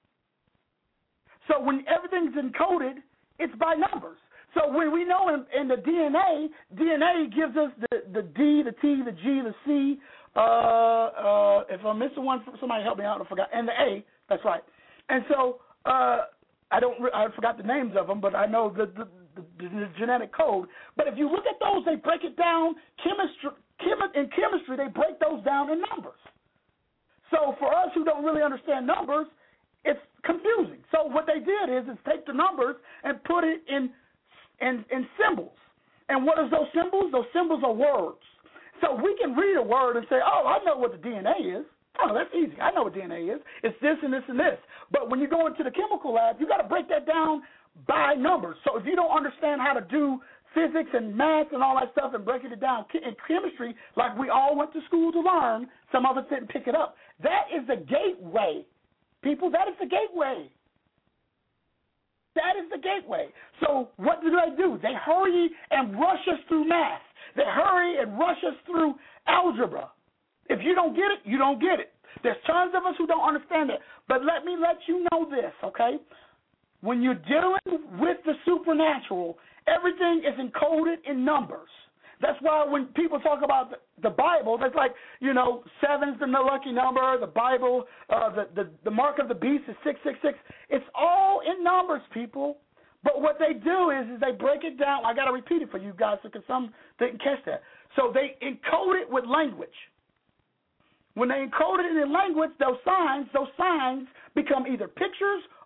So when everything's encoded, it's by numbers. So when we know in the DNA gives us the D, the T, the G, the C. If I'm missing one, somebody help me out. I forgot. And the A. That's right. And so I forgot the names of them, but I know the genetic code. But if you look at those, they break it down. In chemistry, they break those down in numbers. So for us who don't really understand numbers, it's confusing. So what they did is take the numbers and put it in symbols. And what are those symbols? Those symbols are words. So we can read a word and say, oh, I know what the DNA is. Oh, that's easy. I know what DNA is. It's this and this and this. But when you go into the chemical lab, you got to break that down by numbers. So if you don't understand how to do physics and math and all that stuff and breaking it down in chemistry, like we all went to school to learn, some of us didn't pick it up. That is the gateway. People, that is the gateway. That is the gateway. So what do? They hurry and rush us through math. They hurry and rush us through algebra. If you don't get it, you don't get it. There's tons of us who don't understand it. But let me let you know this, okay? When you're dealing with the supernatural, everything is encoded in numbers. That's why when people talk about the Bible, that's like, 7's the lucky number, the Bible, the mark of the beast is 666. It's all in numbers, people. But what they do is they break it down. I got to repeat it for you guys because some didn't catch that. So they encode it with language. When they encode it in language, those signs become either pictures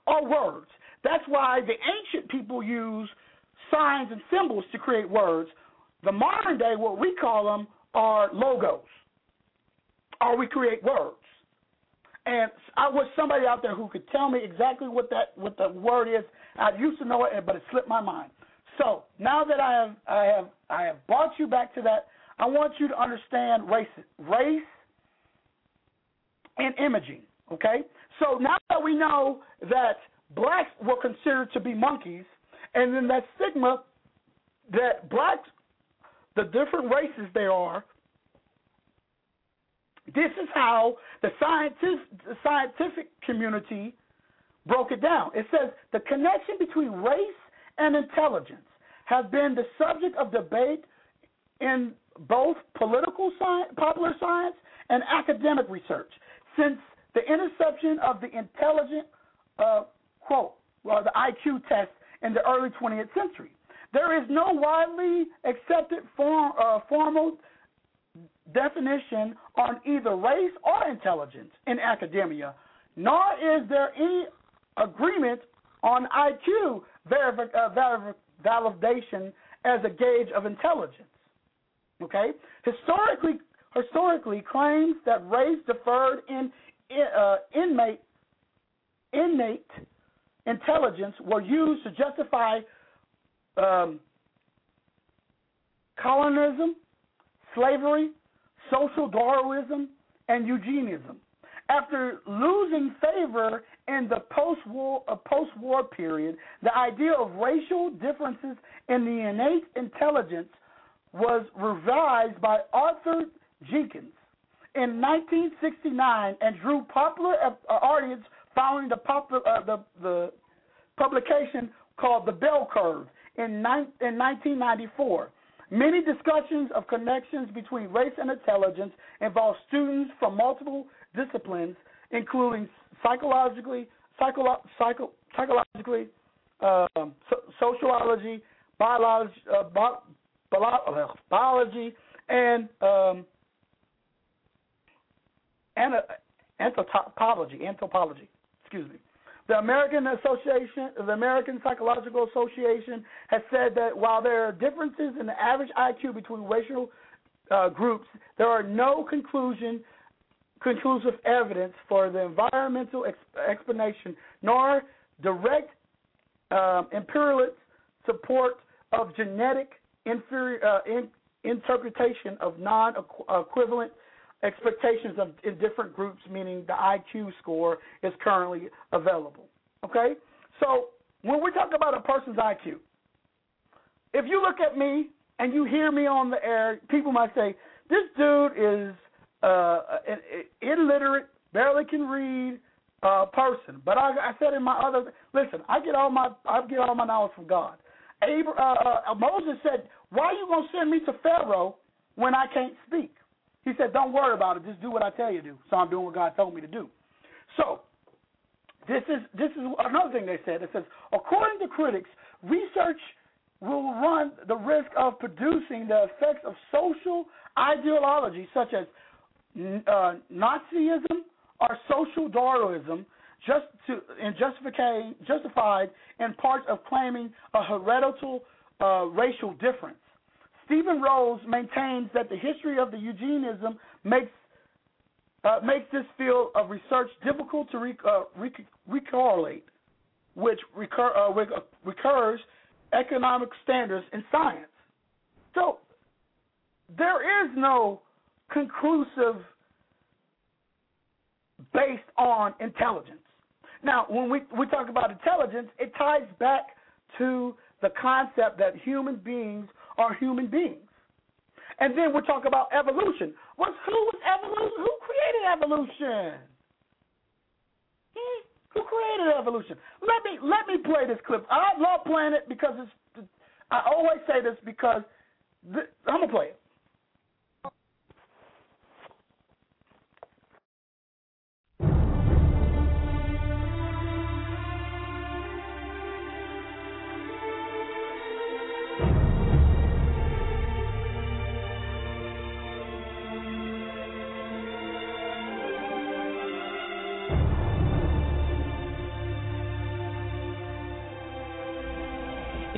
are words. That's why the ancient people use signs and symbols to create words. The modern day, what we call them, are logos, or we create words. And I wish somebody out there who could tell me exactly what the word is. I used to know it, but it slipped my mind. So now that I have brought you back to that, I want you to understand race and imaging. Okay. So now that we know that blacks were considered to be monkeys, and then that stigma that blacks, the different races there are, this is how the scientific community broke it down. It says the connection between race and intelligence has been the subject of debate in both political science, popular science, and academic research since the interception of the intelligent quote, the IQ test in the early 20th century. There is no widely accepted formal definition on either race or intelligence in academia, nor is there any agreement on IQ validation as a gauge of intelligence. Okay? Historically, claims that race deferred in innate intelligence were used to justify colonialism, slavery, social Darwinism, and eugenicism. After losing favor in the post-war period, the idea of racial differences in the innate intelligence was revised by Arthur Jenkins in 1969 and drew popular audience following the publication called The Bell Curve in 1994. Many discussions of connections between race and intelligence involve students from multiple disciplines, including sociology, biology, and anthropology. Excuse me. The American Psychological Association has said that while there are differences in the average IQ between racial groups, there are no conclusive evidence for the environmental explanation, nor direct empirical support of genetic interpretation of non-equivalent expectations in different groups, meaning the IQ score is currently available. Okay? So when we talk about a person's IQ, if you look at me and you hear me on the air, people might say, this dude is an illiterate, barely can read person. But I said in my other, listen, I get all my knowledge from God. Moses said, why are you going to send me to Pharaoh when I can't speak? He said, don't worry about it. Just do what I tell you to do. So I'm doing what God told me to do. So this is another thing they said. It says, according to critics, research will run the risk of producing the effects of social ideology such as Nazism or social Darwinism, justified in part of claiming a hereditary racial difference. Stephen Rose maintains that the history of the eugenicism makes this field of research difficult to recorrelate, which recurs economic standards in science. So there is no conclusive based on intelligence. Now, when we talk about intelligence, it ties back to the concept that human beings are human beings. And then we'll talk about evolution. Who was evolution? Who created evolution? Who created evolution? Let me play this clip. I love playing it because I always say this because I'm going to play it.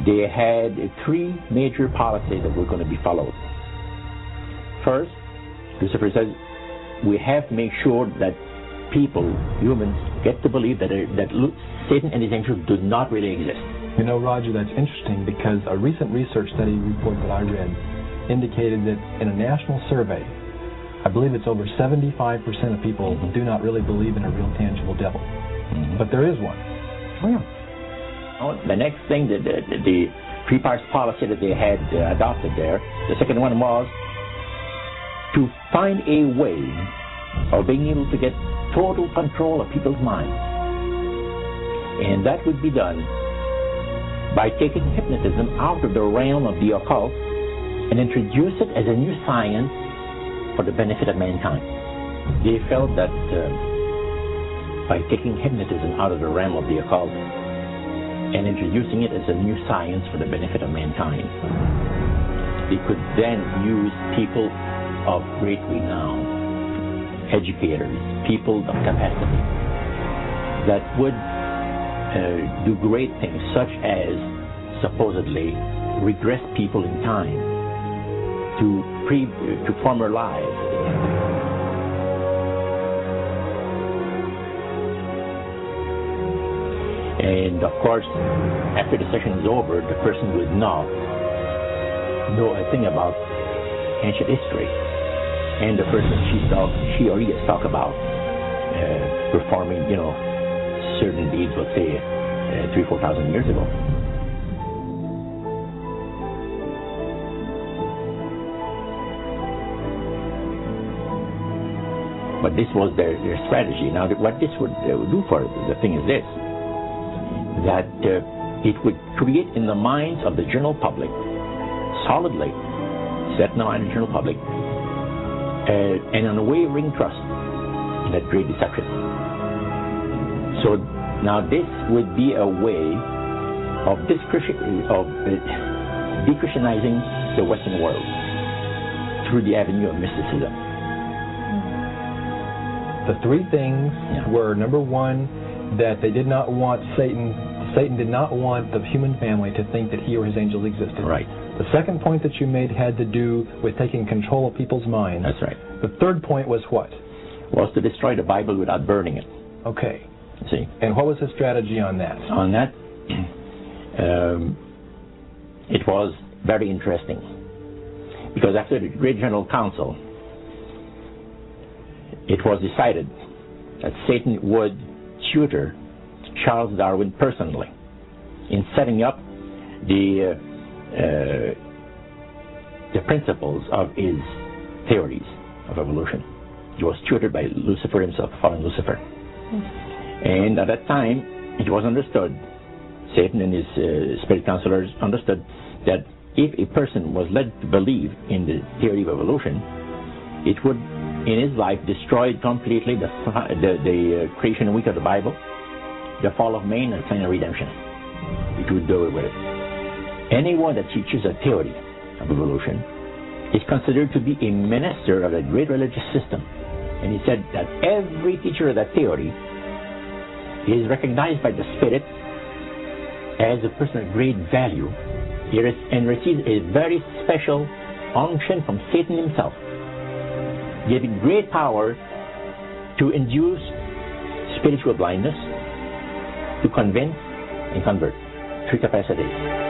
they had three major policies that were going to be followed. First, Lucifer says, we have to make sure that people, humans, get to believe that Satan and his angels do not really exist. You know, Roger, that's interesting because a recent research study report that I read indicated that in a national survey, I believe it's over 75% of people do not really believe in a real tangible devil. But there is one. Oh, yeah. The next thing, the three-parts policy that they had adopted there, the second one was to find a way of being able to get total control of people's minds. And that would be done by taking hypnotism out of the realm of the occult and introduce it as a new science for the benefit of mankind. They felt that by taking hypnotism out of the realm of the occult and introducing it as a new science for the benefit of mankind, they could then use people of great renown, educators, people of capacity, that would do great things, such as supposedly regress people in time to former lives. And of course, after the session is over, the person would not know a thing about ancient history. And the person she or he has talked about performing, certain deeds, let's say 3,000-4,000 years ago. But this was their strategy. Now, what this would do for the thing is this, that it would create in the minds of the general public, solidly set in the mind of the general public, an unwavering trust in that great deception. So now this would be a way of de-Christianizing the Western world through the avenue of mysticism. The three things were, number one, that they did not want Satan did not want the human family to think that he or his angels existed. Right. The second point that you made had to do with taking control of people's minds. That's right. The third point was what? Was to destroy the Bible without burning it. Okay. See. And what was his strategy on that? On that, it was very interesting. Because after the Great General Council, it was decided that Satan would tutor Charles Darwin personally in setting up the principles of his theories of evolution. He was tutored by Lucifer himself, fallen Lucifer. And at that time, it was understood, Satan and his spirit counselors understood, that if a person was led to believe in the theory of evolution, it would, in his life, destroy completely the creation week of the Bible, the fall of man, and the plan of redemption. It would do away with it. Anyone that teaches a theory of evolution is considered to be a minister of a great religious system. And he said that every teacher of that theory is recognized by the Spirit as a person of great value and receives a very special unction from Satan himself, giving great power to induce spiritual blindness, to convince and convert through capacity.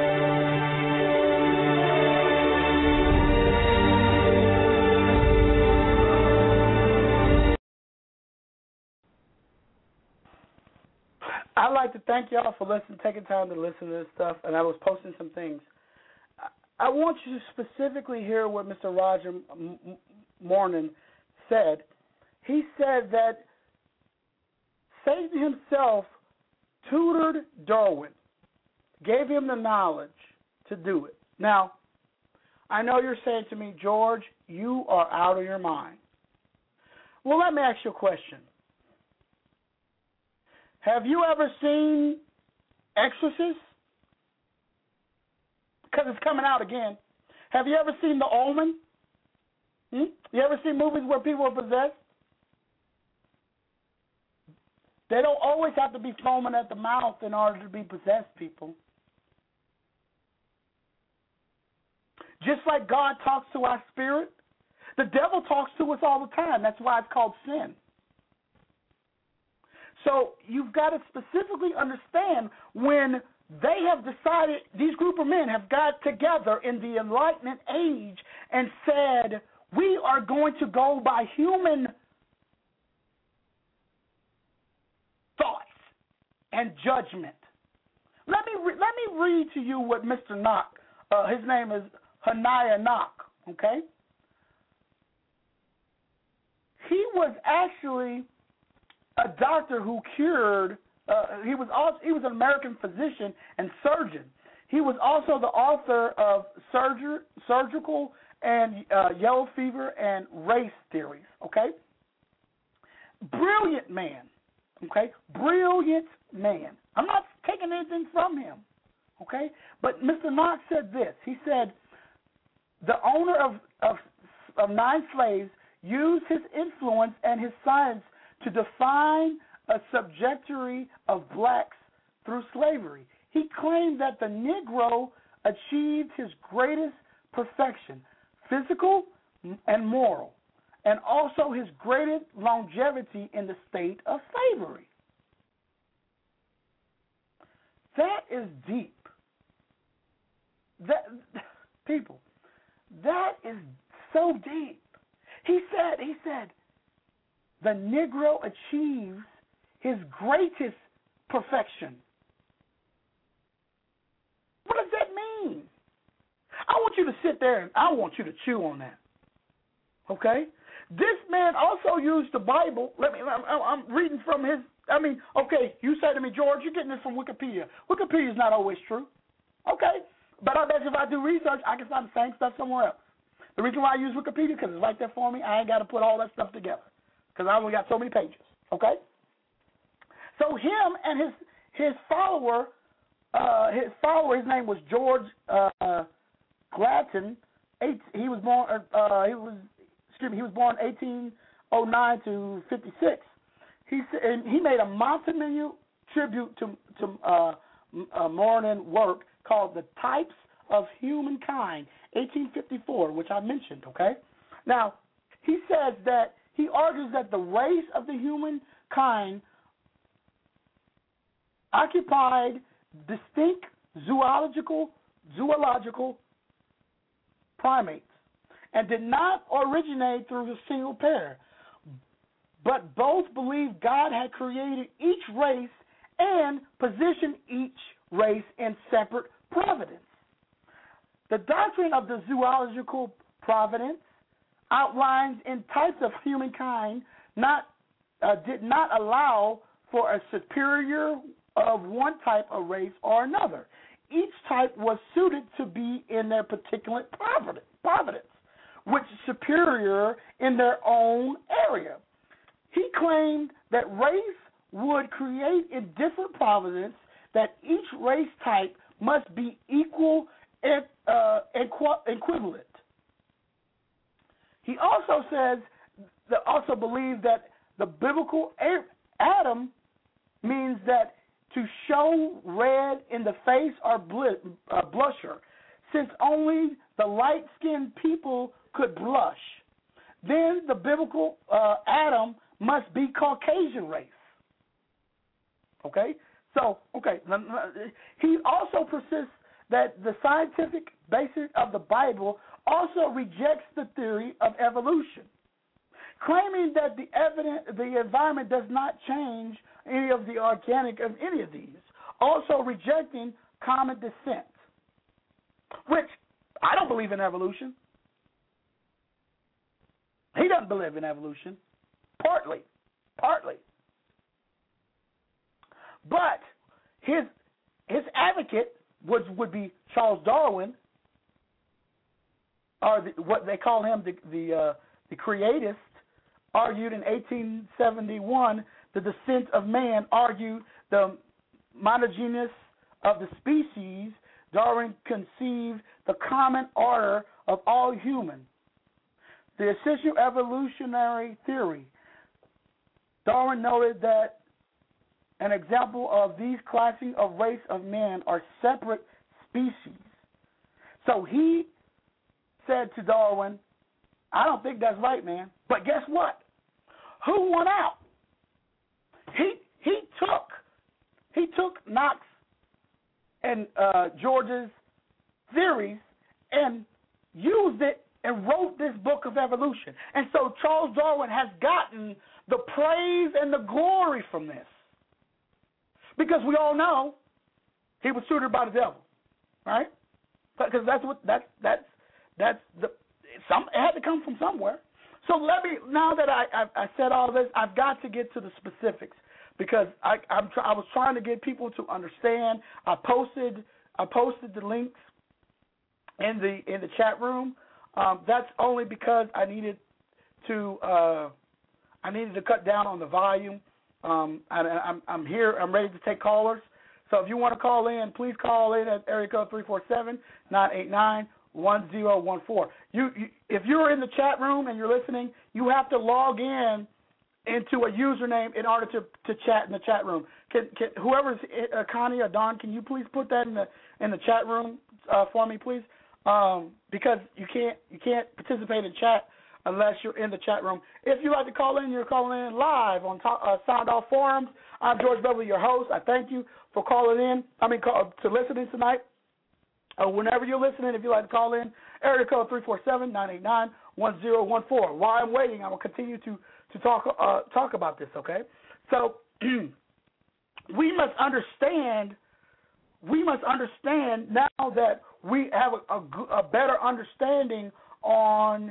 I'd like to thank y'all for taking time to listen to this stuff, and I was posting some things. I want you to specifically hear what Mr. Roger Morning said. He said that Satan himself tutored Darwin, gave him the knowledge to do it. Now, I know you're saying to me, George, you are out of your mind. Well, let me ask you a question. Have you ever seen Exorcist? Because it's coming out again. Have you ever seen The Omen? You ever seen movies where people are possessed? They don't always have to be foaming at the mouth in order to be possessed, people. Just like God talks to our spirit, the devil talks to us all the time. That's why it's called sin. So you've got to specifically understand when they have decided, these group of men have got together in the Enlightenment age and said, we are going to go by human thoughts and judgment. Let me read to you what Mr. Knock, his name is Hanaya Knock, okay? He was actually a doctor who cured. He was an American physician and surgeon. He was also the author of surgical and yellow fever and race theories. Okay, brilliant man. Okay, brilliant man. I'm not taking anything from him. Okay, but Mr. Knox said this. He said the owner of 9 slaves used his influence and his science to define a subjectory of blacks through slavery. He claimed that the Negro achieved his greatest perfection, physical and moral, and also his greatest longevity in the state of slavery. That is deep. People, that is so deep. He said, the Negro achieves his greatest perfection. What does that mean? I want you to sit there and I want you to chew on that. Okay? This man also used the Bible. I'm reading from his. Okay, you say to me, George, you're getting this from Wikipedia. Wikipedia is not always true. Okay? But I bet you if I do research, I can find the same stuff somewhere else. The reason why I use Wikipedia because it's right there for me. I ain't got to put all that stuff together because I only got so many pages. Okay? So him and his follower, his name was George Glatton. He was born. He was born 1809 to 56. He made a multi-million tribute to Morenan work called The Types of Humankind, 1854, which I mentioned. Okay. Now he says that he argues that the race of the humankind occupied distinct zoological primates and did not originate through a single pair, but both believed God had created each race and positioned each race in separate providence. The doctrine of the zoological providence outlines in types of humankind did not allow for a superior of one type of race or another. Each type was suited to be in their particular providence, which is superior in their own area. He claimed that race would create a different providence, that each race type must be equal and equivalent. He also believed that the biblical Adam means that to show red in the face or blusher, since only the light-skinned people could blush. Then the biblical Adam must be Caucasian race. Okay? So, he also persists that the scientific basis of the Bible also rejects the theory of evolution, claiming that the environment does not change any of the organic of any of these, also rejecting common descent, which I don't believe in evolution. He doesn't believe in evolution, partly. But his advocate would be Charles Darwin, or what they call him, the creatist, argued in 1871 the descent of man, argued the monogenesis of the species. Darwin conceived the common order of all humans. The essential evolutionary theory. Darwin noted that an example of these classing of race of man are separate species. So he said to Darwin, I don't think that's right, man. But guess what? Who won out? He took Knox and George's theories and used it and wrote this book of evolution. And so Charles Darwin has gotten the praise and the glory from this. Because we all know he was tutored by the devil, right? Because it had to come from somewhere. So now that I said all this, I've got to get to the specifics because I was trying to get people to understand. I posted the links in the chat room. That's only because I needed to cut down on the volume. I'm here. I'm ready to take callers. So if you want to call in, please call in at area code 347-989-1014. If you're in the chat room and you're listening, you have to log in into a username in order to chat in the chat room. Can whoever's Connie or Don, can you please put that in the chat room for me, please? Because you can't participate in chat unless you're in the chat room. If you'd like to call in, you're calling in live on Sound Off Forums. I'm George Beverly, your host. I thank you for calling in. To listening tonight. Whenever you're listening, if you'd like to call in, area code 347-989-1014. While I'm waiting, I will continue to talk about this, okay? So we must understand now that we have a better understanding on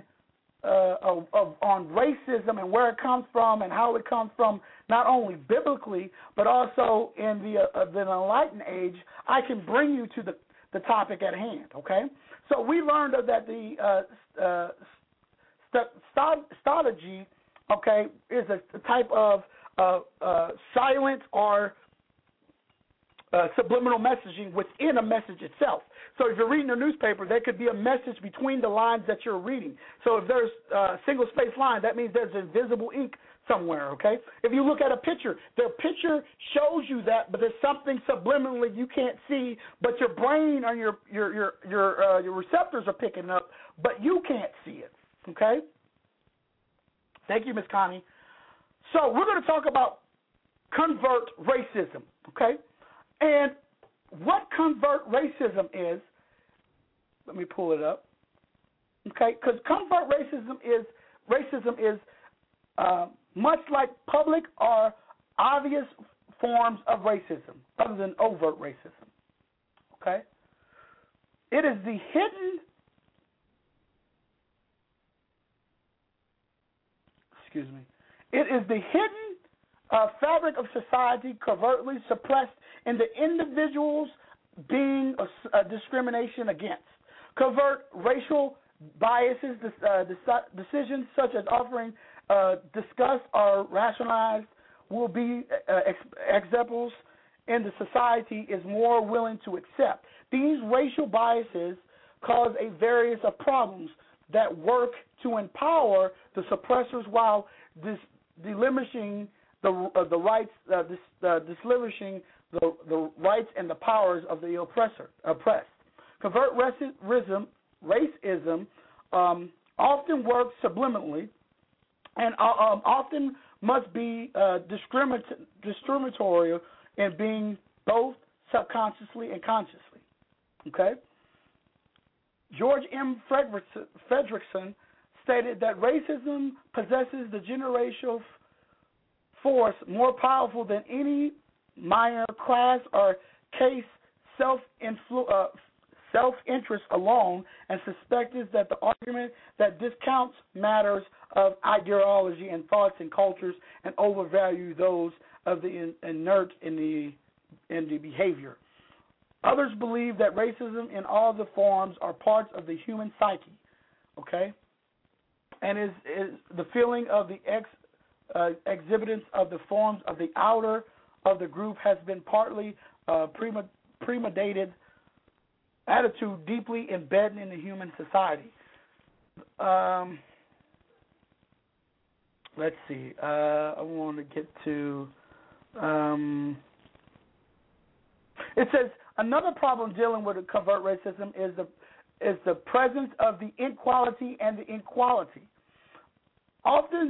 racism and where it comes from and how it comes from, not only biblically but also in the Enlightened Age. I can bring you to the topic at hand, okay? So we learned that the stodology, okay, is a type of silent or subliminal messaging within a message itself. So if you're reading a newspaper, there could be a message between the lines that you're reading. So if there's a single-spaced line, that means there's invisible ink somewhere, okay? If you look at a picture, the picture shows you that, but there's something subliminally you can't see, but your brain or your receptors are picking up, but you can't see it, okay? Thank you, Ms. Connie. So we're going to talk about convert racism, okay? And what convert racism is, let me pull it up, okay? Because convert racism is much like public or obvious forms of racism, other than overt racism, okay? It is the hidden, it is the hidden fabric of society covertly suppressed in the individuals being discrimination against. Covert racial biases, decisions such as offering, discuss, or rationalized will be examples in the society is more willing to accept. These racial biases cause a variety of problems that work to empower the suppressors while diminishing the rights, diminishing the rights and the powers of the oppressed. Covert racism often works subliminally and often must be discriminatory in being both subconsciously and consciously. Okay? George M. Fredrickson stated that racism possesses the generational force more powerful than any minor class or case self-interest alone, and suspects that the argument that discounts matters of ideology and thoughts and cultures and overvalue those of the inert in the behavior. Others believe that racism in all the forms are parts of the human psyche, okay, and is the feeling of the exhibitance of the forms of the outer of the group has been partly premeditated attitude deeply embedded in the human society. Let's see. I want to get to. It says another problem dealing with covert racism is is the presence of the inequality and the inequality. Often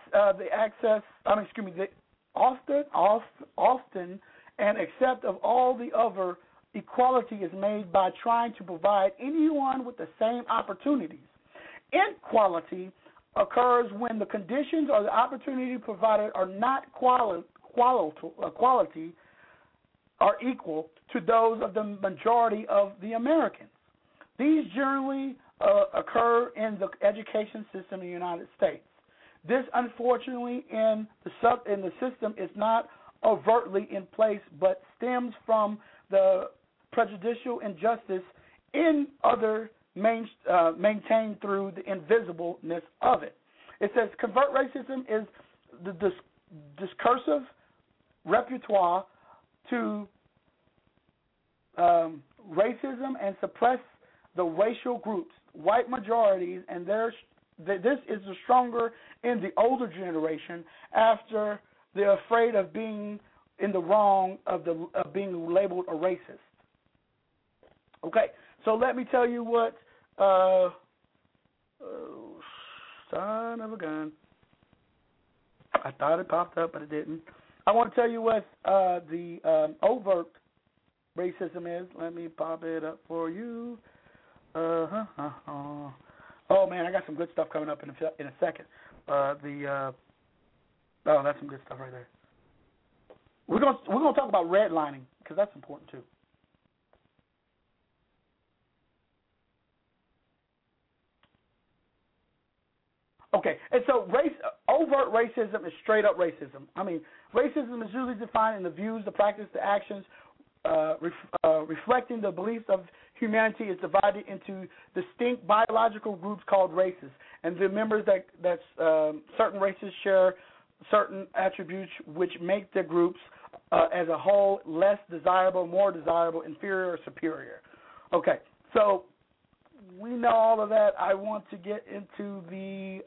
often an accept of all the other equality is made by trying to provide anyone with the same opportunities. Inequality occurs when the conditions or the opportunity provided are not quality are equal to those of the majority of the Americans. These generally occur in the education system in the United States. This, unfortunately, in the system is not overtly in place, but stems from the prejudicial injustice in other maintained through the invisibleness of it. It says covert racism is the discursive repertoire to racism and suppress the racial groups, white majorities, and this is the stronger in the older generation after they're afraid of being in the wrong of being labeled a racist. Okay, so let me tell you what. Son of a gun. I thought it popped up, but it didn't. I want to tell you what the overt racism is. Let me pop it up for you. Oh man, I got some good stuff coming up in a second. That's some good stuff right there. We're gonna talk about redlining because that's important too. Okay, and so overt racism is straight up racism. I mean, racism is usually defined in the views, the practice, the actions, reflecting the beliefs of humanity is divided into distinct biological groups called races, and the members that certain races share certain attributes which make the groups as a whole less desirable, more desirable, inferior, or superior. Okay, so we know all of that. I want to get into the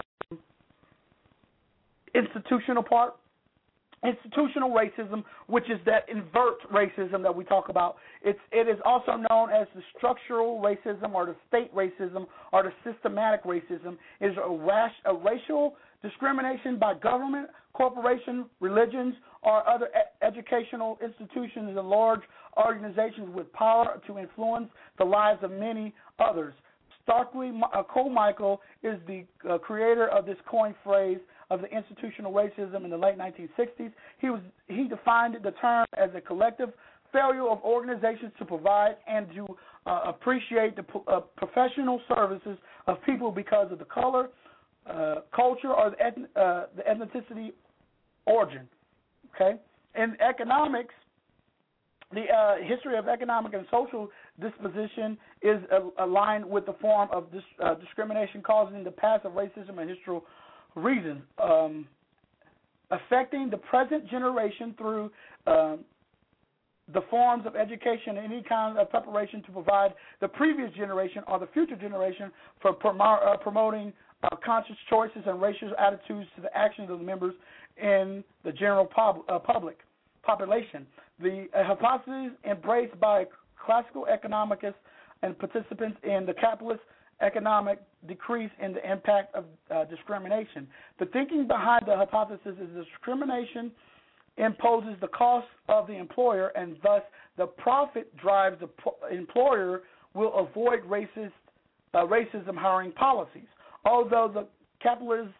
institutional part. Institutional racism, which is that invert racism that we talk about. It is also known as the structural racism or the state racism or the systematic racism. It is a racial discrimination by government, corporation, religions, or other educational institutions and large organizations with power to influence the lives of many others. Starkey Carmichael is the creator of this coined phrase of the institutional racism in the late 1960s. He defined the term as a collective failure of organizations to provide and to appreciate the professional services of people because of the color, culture, or the ethnicity origin. Okay, in economics, the history of economic and social disposition is aligned with the form of discrimination causing the past of racism and historical reasons, affecting the present generation through the forms of education and any kind of preparation to provide the previous generation or the future generation for promoting conscious choices and racial attitudes to the actions of the members in the general population. The hypothesis embraced by classical economicists and participants in the capitalist economic decrease in the impact of discrimination. The thinking behind the hypothesis is discrimination imposes the cost of the employer, and thus the profit drives the employer will avoid racism hiring policies. Although the capitalist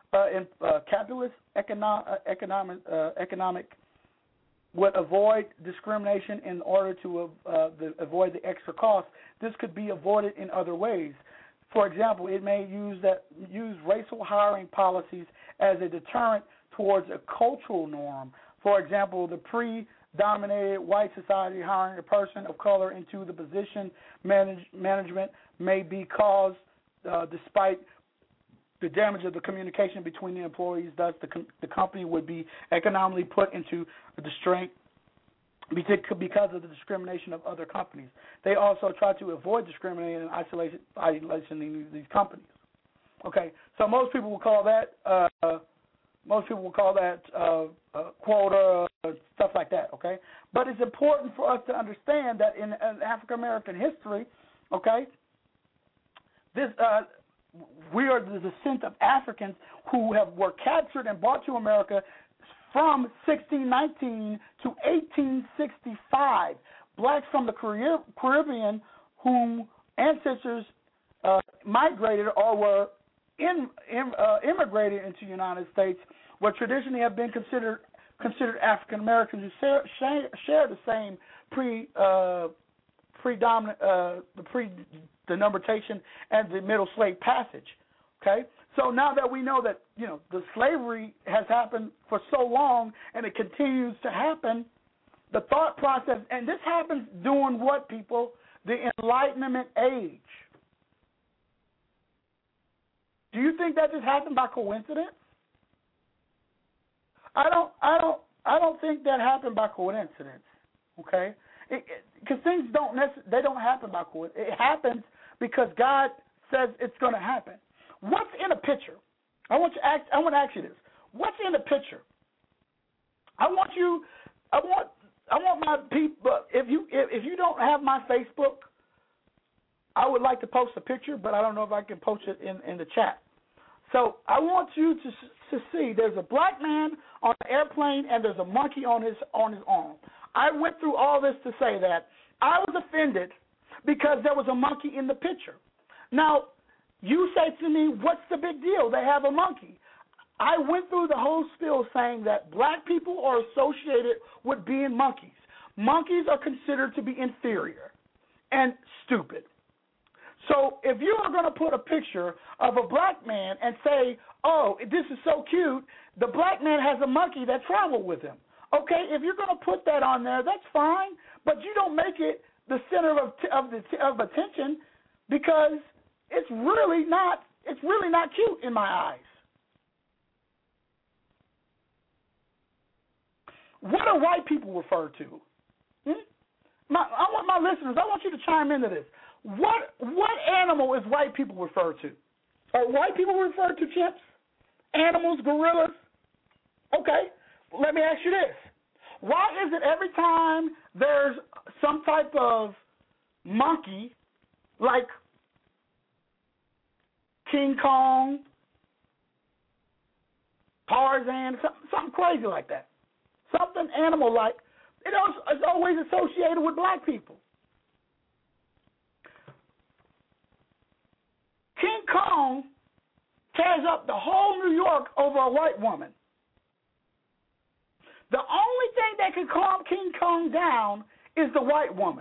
economic would avoid discrimination in order to avoid the extra cost, this could be avoided in other ways. For example, it may use racial hiring policies as a deterrent towards a cultural norm. For example, the predominated white society hiring a person of color into the position management may be caused despite the damage of the communication between the employees. Thus, the company would be economically put into restraint because of the discrimination of other companies. They also try to avoid discriminating and isolation in these companies. Okay, so most people will call that quota, stuff like that. Okay, but it's important for us to understand that in African American history, okay, we are the descent of Africans who were captured and brought to America from 1619 to 1865. Blacks from the Caribbean whom ancestors migrated or were immigrated into the United States, were traditionally have been considered African Americans who share the same the numberation and the Middle Slave Passage. Okay, so now that we know that the slavery has happened for so long and it continues to happen, the thought process, and this happens during what, people? The Enlightenment age. Do you think that just happened by coincidence? I don't think that happened by coincidence. Okay, because things don't happen by coincidence. It happens because God says it's going to happen. What's in a picture? I want to ask you this. What's in a picture? I want my people. If you don't have my Facebook, I would like to post a picture, but I don't know if I can post it in the chat. So I want you to see. There's a black man on an airplane and there's a monkey on his arm. I went through all this to say that I was offended because there was a monkey in the picture. Now, you say to me, what's the big deal? They have a monkey. I went through the whole spiel saying that black people are associated with being monkeys. Monkeys are considered to be inferior and stupid. So if you are going to put a picture of a black man and say, oh, this is so cute, the black man has a monkey that traveled with him. Okay, if you're going to put that on there, that's fine, but you don't make it the center of attention because it's really not cute in my eyes. What are white people referred to? I want my listeners, I want you to chime into this. What animal is white people referred to? Are white people referred to chimps, animals, gorillas? Okay, let me ask you this. Why is it every time there's some type of monkey, like King Kong, Tarzan, something crazy like that, something animal-like, it's always associated with black people? King Kong tears up the whole New York over a white woman. The only thing that can calm King Kong down is the white woman.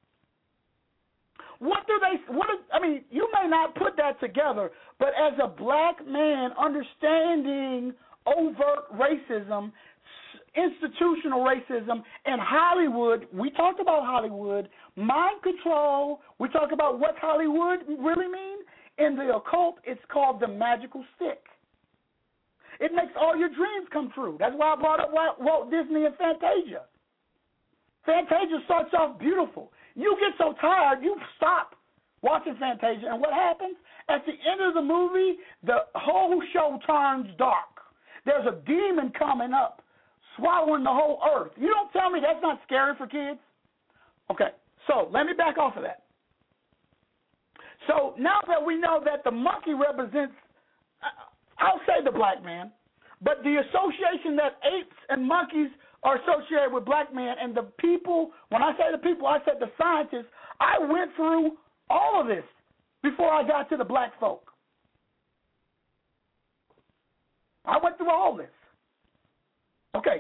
You may not put that together, but as a black man understanding overt racism, institutional racism, and Hollywood, we talked about Hollywood, mind control, we talked about what Hollywood really means. In the occult, it's called the magical stick. It makes all your dreams come true. That's why I brought up Walt Disney and Fantasia. Fantasia starts off beautiful. You get so tired, you stop watching Fantasia, and what happens? At the end of the movie, the whole show turns dark. There's a demon coming up, swallowing the whole earth. You don't tell me that's not scary for kids? Okay, so let me back off of that. So now that we know that the monkey represents, I'll say the black man, but the association that apes and monkeys are associated with black men, and the people, when I say the people, I said the scientists, I went through all of this before I got to the black folk. I went through all this. Okay.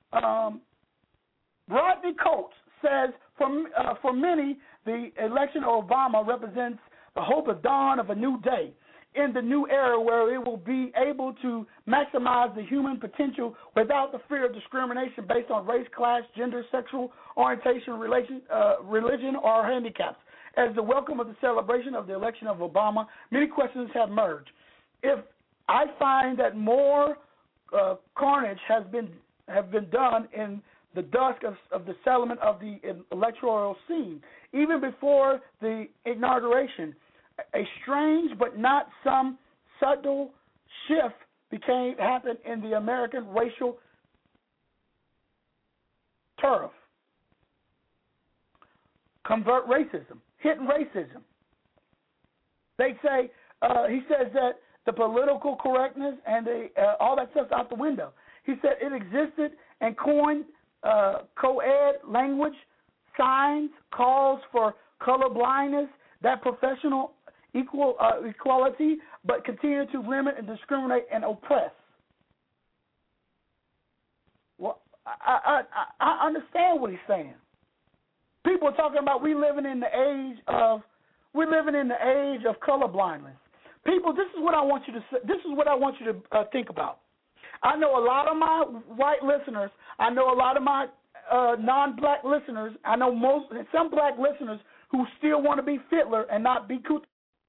Rodney Coates says, for many, the election of Obama represents the hope of dawn of a new day in the new era where it will be able to maximize the human potential without the fear of discrimination based on race, class, gender, sexual orientation, religion, or handicaps. As the welcome of the celebration of the election of Obama, many questions have emerged. If I find that more carnage have been done in the dusk of the settlement of the electoral scene, even before the inauguration, a strange but not some subtle shift happened in the American racial turf. Convert racism, hidden racism. They say, he says that the political correctness and all that stuff's out the window. He said it existed and coined co-ed language, signs, calls for color blindness, that professional equality, but continue to limit and discriminate and oppress. Well, I understand what he's saying. People are talking about we living in the age of color blindness. People, this is what I want you to say. This is what I want you to think about. I know a lot of my white listeners. I know a lot of my non-black listeners. I know some black listeners who still want to be Fiddler and not be Kuta.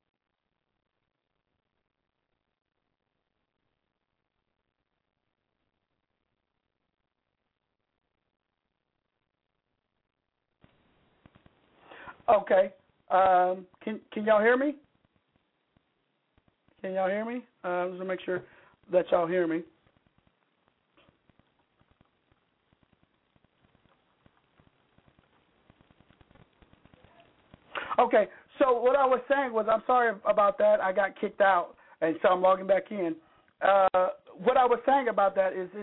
Okay. Can y'all hear me? Can y'all hear me? Just to make sure that y'all hear me. Okay, so what I was saying was, I'm sorry about that. I got kicked out, and so I'm logging back in. What I was saying about that is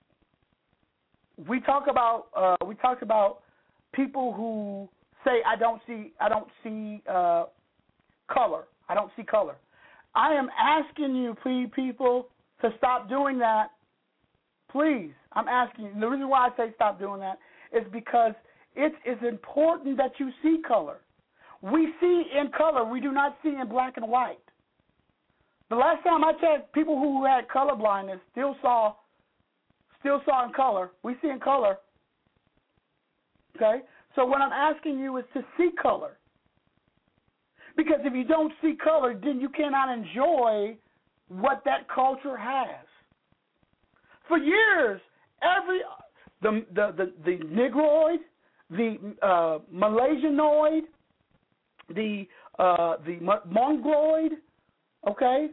we talked about people who say I don't see color. I don't see color. I am asking you, please, people, to stop doing that. Please, I'm asking you. The reason why I say stop doing that is because it is important that you see color. We see in color. We do not see in black and white. The last time I checked, people who had color blindness still saw in color. We see in color. Okay? So what I'm asking you is to see color. Because if you don't see color, then you cannot enjoy what that culture has. For years, the Negroid, the Malaysianoid, the Mongoloid, okay,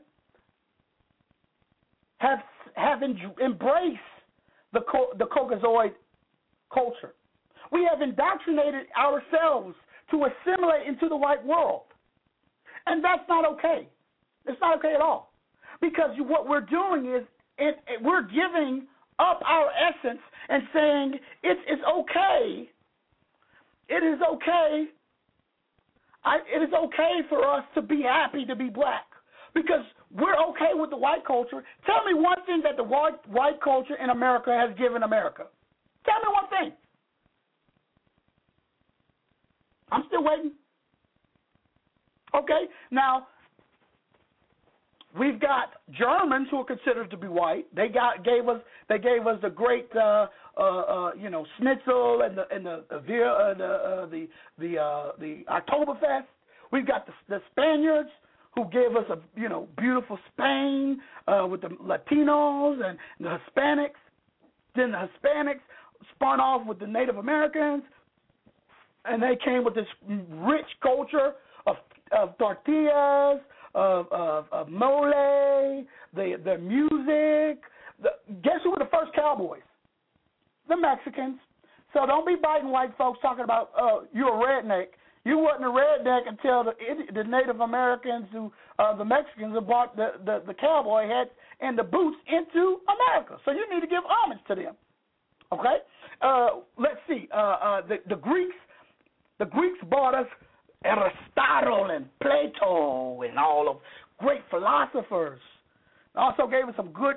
have embraced the Caucasoid culture. We have indoctrinated ourselves to assimilate into the white world. And that's not okay. It's not okay at all. Because what we're doing is we're giving up our essence and saying it's okay. It is okay. It is okay for us to be happy to be black because we're okay with the white culture. Tell me one thing that the white culture in America has given America. Tell me one thing. I'm still waiting. Okay, now we've got Germans who are considered to be white. They gave us the great Schnitzel and the Oktoberfest. We've got the Spaniards who gave us a beautiful Spain with the Latinos and the Hispanics. Then the Hispanics spun off with the Native Americans, and they came with this rich culture of tortillas, of mole, the music. Guess who were the first cowboys? The Mexicans. So don't be biting white folks talking about, you're a redneck. You wasn't a redneck until the Native Americans, the Mexicans, who brought the cowboy hats and the boots into America. So you need to give homage to them. Okay? Let's see. The Greeks brought us Aristotle and Plato and all of great philosophers. Also gave us some good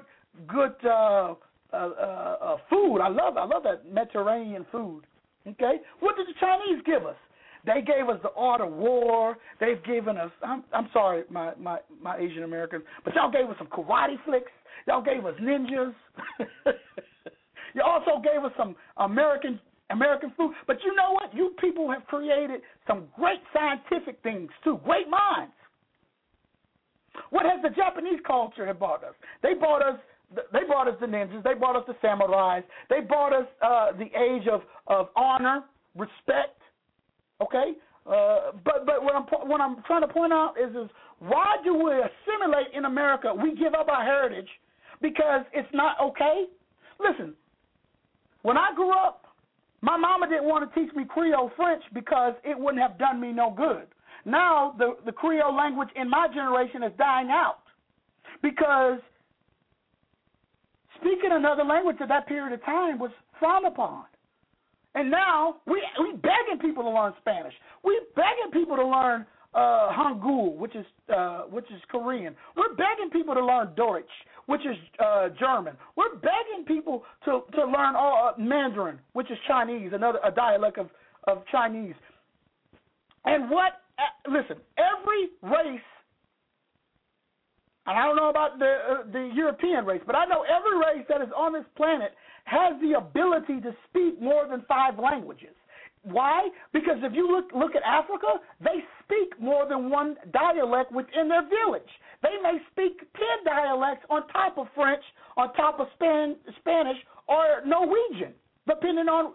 food. I love that Mediterranean food. Okay, what did the Chinese give us? They gave us the art of war. They've given us. I'm sorry, my Asian Americans, but y'all gave us some karate flicks. Y'all gave us ninjas. You also gave us some American food. But you know what? You people have created some great scientific things too. Great minds. What has the Japanese culture have brought us? They brought us the ninjas. They brought us the samurais. They brought us the age of honor, respect. Okay, but what I'm trying to point out is why do we assimilate in America? We give up our heritage because it's not okay. Listen, when I grew up, my mama didn't want to teach me Creole French because it wouldn't have done me no good. Now the Creole language in my generation is dying out because speaking another language at that period of time was frowned upon. And now we begging people to learn Spanish. We begging people to learn Hangul, which is Korean. We're begging people to learn Deutsch, which is German. We're begging people to learn Mandarin, which is Chinese, a dialect of Chinese. And listen, every race, and I don't know about the European race, but I know every race that is on this planet has the ability to speak more than 5 languages. Why? Because if you look at Africa, they speak more than one dialect within their village. They may speak 10 dialects on top of French, on top of Spanish, or Norwegian, depending on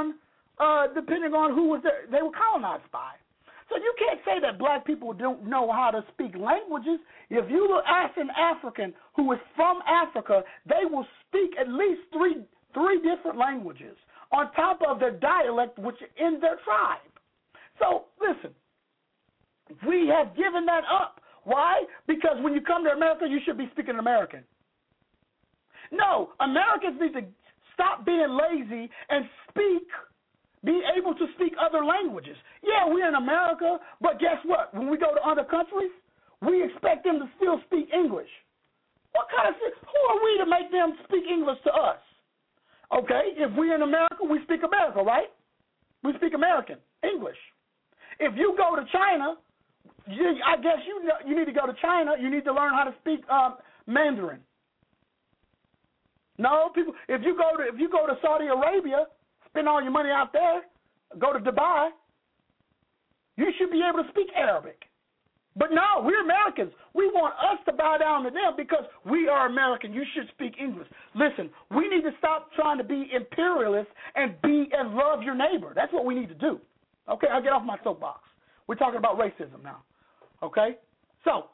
who they were colonized by. So you can't say that black people don't know how to speak languages. If you ask an African who is from Africa, they will speak at least three different languages on top of their dialect, which is in their tribe. So, listen, we have given that up. Why? Because when you come to America, you should be speaking American. No, Americans need to stop being lazy and be able to speak other languages. Yeah, we're in America, but guess what? When we go to other countries, we expect them to still speak English. Who are we to make them speak English to us? Okay, if we're in America, we speak America, right? We speak American, English. If you go to China, I guess you need to go to China. You need to learn how to speak Mandarin. No, people. If you go to Saudi Arabia, spend all your money out there, go to Dubai, you should be able to speak Arabic. But no, we're Americans. We want us to bow down to them because we are American. You should speak English. Listen, we need to stop trying to be imperialists and love your neighbor. That's what we need to do. Okay, I'll get off my soapbox. We're talking about racism now. Okay? So,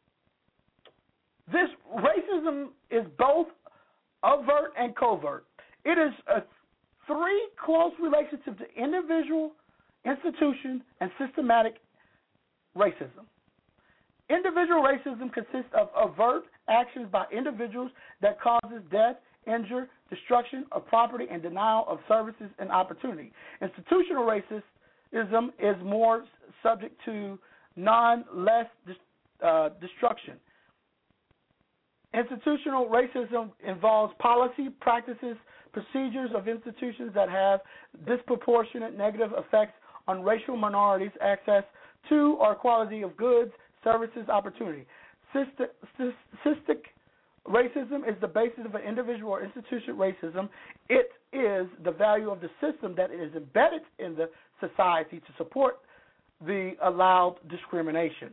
this racism is both overt and covert. It is a 3 close relationships to individual, institution, and systematic racism. Individual racism consists of overt actions by individuals that causes death, injury, destruction of property, and denial of services and opportunity. Institutional racism is more subject to less destruction. Institutional racism involves policy, practices, procedures of institutions that have disproportionate negative effects on racial minorities' access to or quality of goods, services, opportunity. Systemic racism is the basis of an individual or institution racism. It is the value of the system that is embedded in the society to support the allowed discrimination.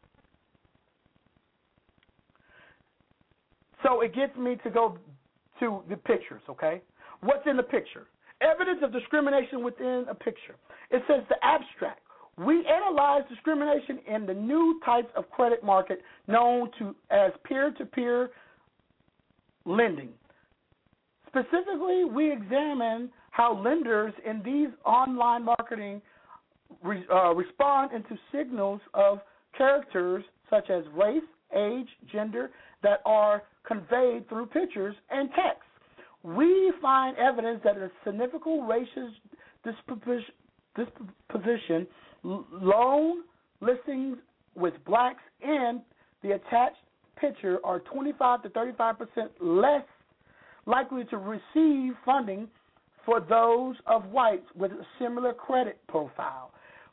So it gets me to go to the pictures, okay? What's in the picture? Evidence of discrimination within a picture. It says the abstract. We analyze discrimination in the new types of credit market known as peer-to-peer lending. Specifically, we examine how lenders in these online marketing respond into signals of characters such as race, age, gender that are conveyed through pictures and text. We find evidence that a significant racial disposition, loan listings with blacks in the attached picture are 25 to 35% less likely to receive funding for those of whites with a similar credit profile.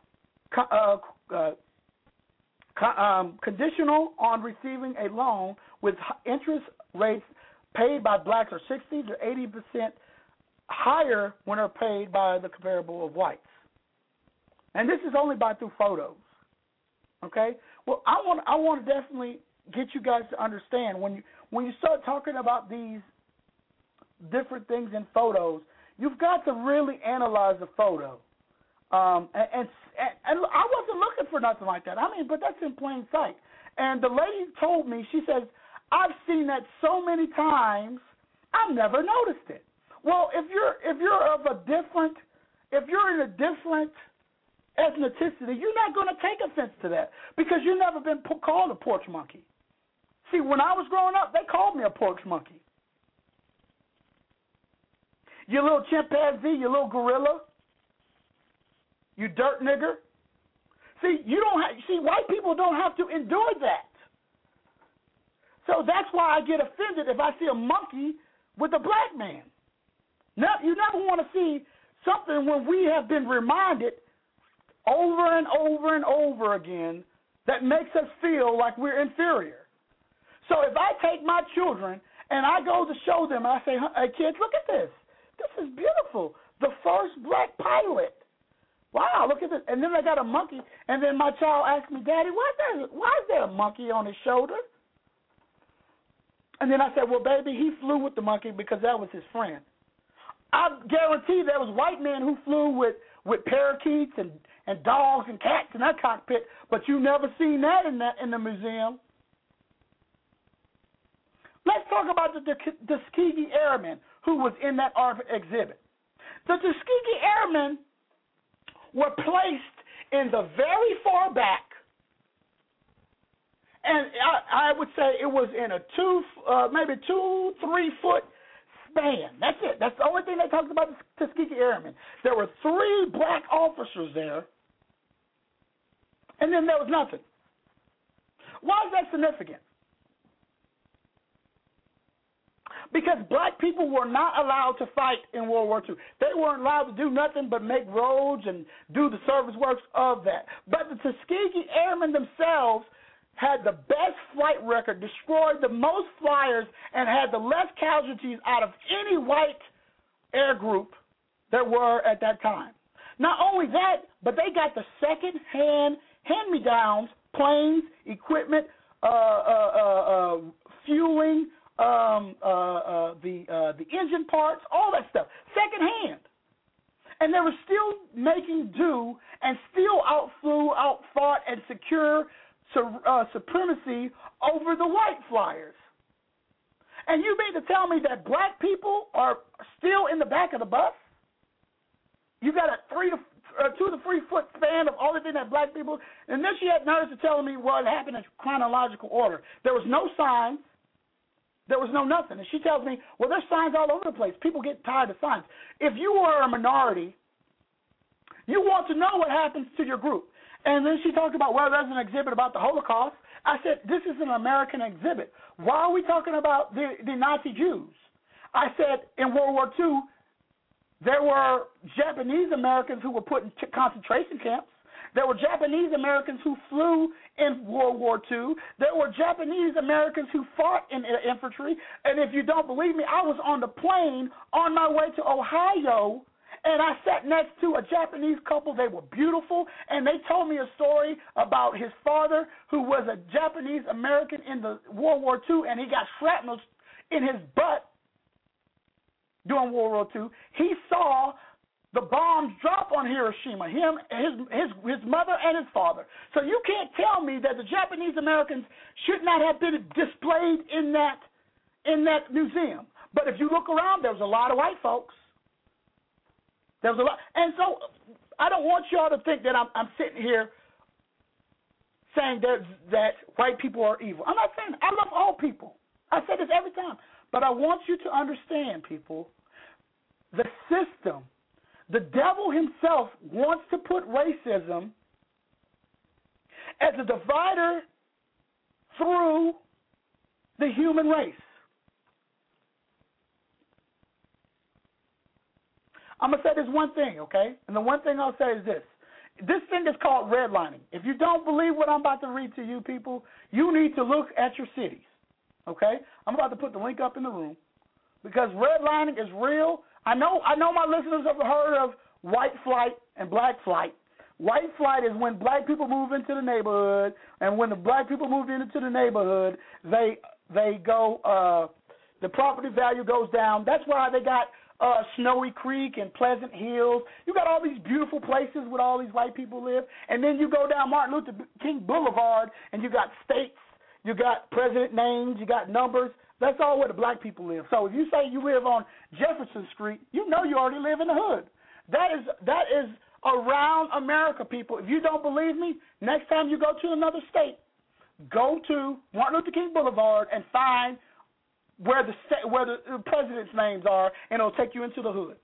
Conditional on receiving a loan with interest rates paid by blacks are 60 to 80% higher when are paid by the comparable of whites. And this is only through photos. Okay? Well, I want to definitely get you guys to understand when you start talking about these different things in photos, you've got to really analyze the photo. And I wasn't looking for nothing like that. But that's in plain sight. And the lady told me, she says, I've seen that so many times, I've never noticed it. Well, if you're in a different ethnicity, you're not going to take offense to that because you've never been called a porch monkey. See, when I was growing up, they called me a porch monkey. You little chimpanzee, you little gorilla, you dirt nigger. See, white people don't have to endure that. So that's why I get offended if I see a monkey with a black man. Now, you never want to see something when we have been reminded over and over and over again that makes us feel like we're inferior. So if I take my children and I go to show them, and I say, hey, kids, look at this. This is beautiful. The first black pilot. Wow, look at this. And then I got a monkey, and then my child asked me, Daddy, why is there a monkey on his shoulder? And then I said, well, baby, he flew with the monkey because that was his friend. I guarantee there was white men who flew with parakeets and dogs and cats in that cockpit, but you never seen that in the museum. Let's talk about the Tuskegee Airmen who was in that art exhibit. The Tuskegee Airmen were placed in the very far back, and I would say it was in a maybe 2-3 foot span. That's it. That's the only thing they talked about the Tuskegee Airmen. There were 3 black officers there, and then there was nothing. Why is that significant? Because black people were not allowed to fight in World War II. They weren't allowed to do nothing but make roads and do the service works of that. But the Tuskegee Airmen themselves had the best flight record, destroyed the most flyers, and had the less casualties out of any white air group there were at that time. Not only that, but they got the second-hand hand-me-downs, planes, equipment, fueling, the engine parts, all that stuff, secondhand. And they were still making do and still outflew, outfought, and secure supremacy over the white flyers. And you mean to tell me that black people are still in the back of the bus? You got a 2 to 3 foot span of all the things that black people, and then she had nerves to tell me what happened in chronological order. There was no signs. There was no nothing. And she tells me, well, there's signs all over the place. People get tired of signs. If you are a minority, you want to know what happens to your group. And then she talked about, well, there's an exhibit about the Holocaust. I said, this is an American exhibit. Why are we talking about the Nazi Jews? I said, in World War II, there were Japanese Americans who were put in concentration camps. There were Japanese Americans who flew in World War II. There were Japanese Americans who fought in infantry. And if you don't believe me, I was on the plane on my way to Ohio, and I sat next to a Japanese couple. They were beautiful, and they told me a story about his father, who was a Japanese American in the World War II, and he got shrapnel in his butt during World War II. He saw the bombs drop on Hiroshima, him, his mother, and his father. So you can't tell me that the Japanese Americans should not have been displayed in that museum. But if you look around, there was a lot of white folks. There was a lot, and so I don't want y'all to think that I'm sitting here saying that white people are evil. I'm not saying that. I love all people. I say this every time. But I want you to understand, people, the system. The devil himself wants to put racism as a divider through the human race. I'm going to say this one thing, okay? And the one thing I'll say is this. This thing is called redlining. If you don't believe what I'm about to read to you people, you need to look at your cities, okay? I'm about to put the link up in the room because redlining is real. I know my listeners have heard of white flight and black flight. White flight is when black people move into the neighborhood, and when the black people move into the neighborhood, they go, the property value goes down. That's why they got Snowy Creek and Pleasant Hills. You got all these beautiful places where all these white people live, and then you go down Martin Luther King Boulevard, and you got states, you got president names, you got numbers. That's all where the black people live. So if you say you live on Jefferson Street, you know you already live in the hood. That is around America, people. If you don't believe me, next time you go to another state, go to Martin Luther King Boulevard and find where the president's names are, and it'll take you into the hood.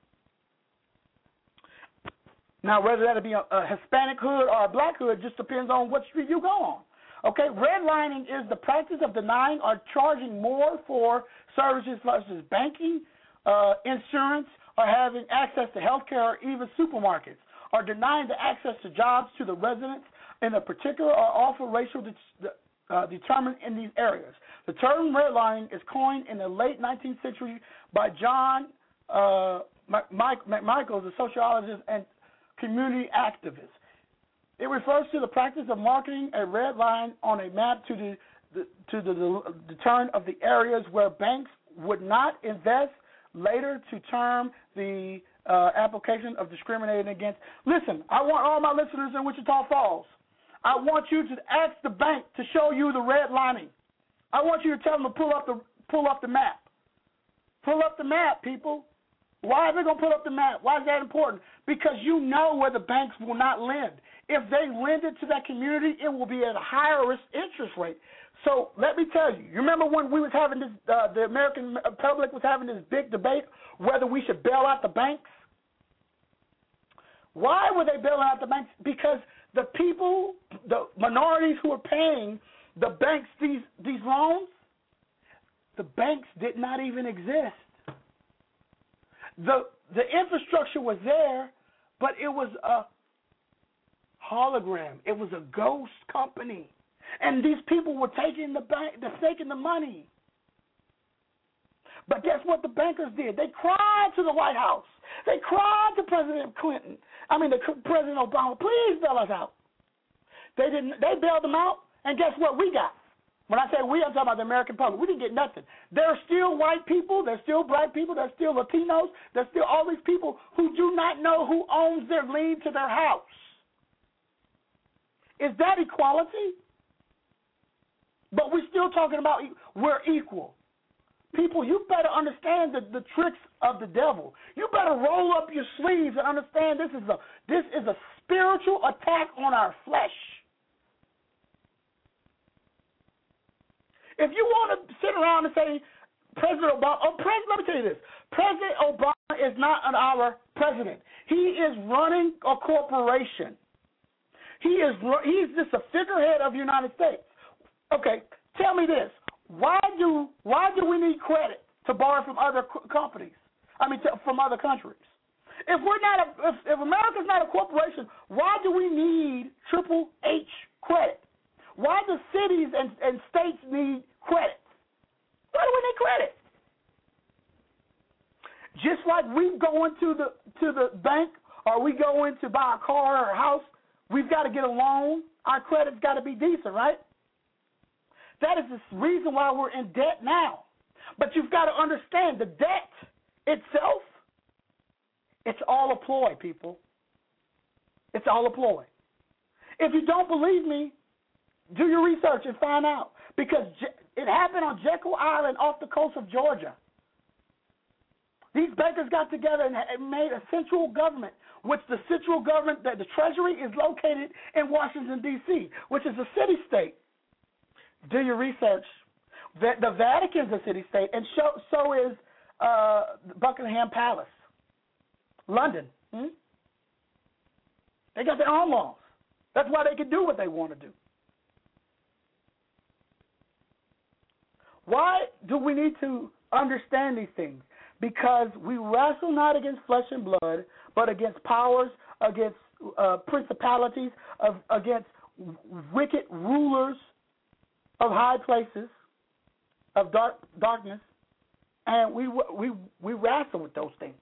Now, whether that be a Hispanic hood or a black hood just depends on what street you go on. Okay, redlining is the practice of denying or charging more for services such as banking, insurance, or having access to health care or even supermarkets, or denying the access to jobs to the residents in a particular or awful racial determined in these areas. The term redlining is coined in the late 19th century by John McMichaels, a sociologist and community activist. It refers to the practice of marking a red line on a map to the turn of the areas where banks would not invest, later to term the application of discriminating against. Listen, I want all my listeners in Wichita Falls, I want you to ask the bank to show you the red lining. I want you to tell them to pull up the map. Pull up the map, people. Why are they going to pull up the map? Why is that important? Because you know where the banks will not lend. If they lend it to that community, it will be at a higher interest rate. So let me tell you, you remember when we was having this, the American public was having this big debate whether we should bail out the banks? Why were they bailing out the banks? Because the people, the minorities who are paying the banks these loans, the banks did not even exist. The infrastructure was there, but it was a hologram. It was a ghost company. And these people were taking the money. But guess what the bankers did? They cried to the White House. They cried to President Obama, please bail us out. They bailed them out, and guess what we got? When I say we, I'm talking about the American public. We didn't get nothing. There are still white people, there's still black people, there's still Latinos, there's still all these people who do not know who owns their lien to their house. Is that equality? But we're still talking about we're equal. People, you better understand the tricks of the devil. You better roll up your sleeves and understand this is a spiritual attack on our flesh. If you want to sit around and say President Obama, let me tell you this: President Obama is not our president. He is running a corporation. He's just a figurehead of the United States. Okay, tell me this: why do we need credit to borrow from other companies? From other countries. If America's not a corporation, why do we need Triple H credit? Why do cities and states need credit? Why do we need credit? Just like we go into the bank or we go in to buy a car or a house, we've got to get a loan. Our credit's got to be decent, right? That is the reason why we're in debt now. But you've got to understand the debt itself, it's all a ploy, people. It's all a ploy. If you don't believe me, do your research and find out. Because it happened on Jekyll Island off the coast of Georgia. These bankers got together and made a central government, which the central government, the Treasury is located in Washington, D.C., which is a city-state. Do your research. The Vatican's a city-state, and so is Buckingham Palace. London. They got their own laws. That's why they can do what they want to do. Why do we need to understand these things? Because we wrestle not against flesh and blood, but against powers, against principalities, against wicked rulers of high places, of darkness, and we wrestle with those things.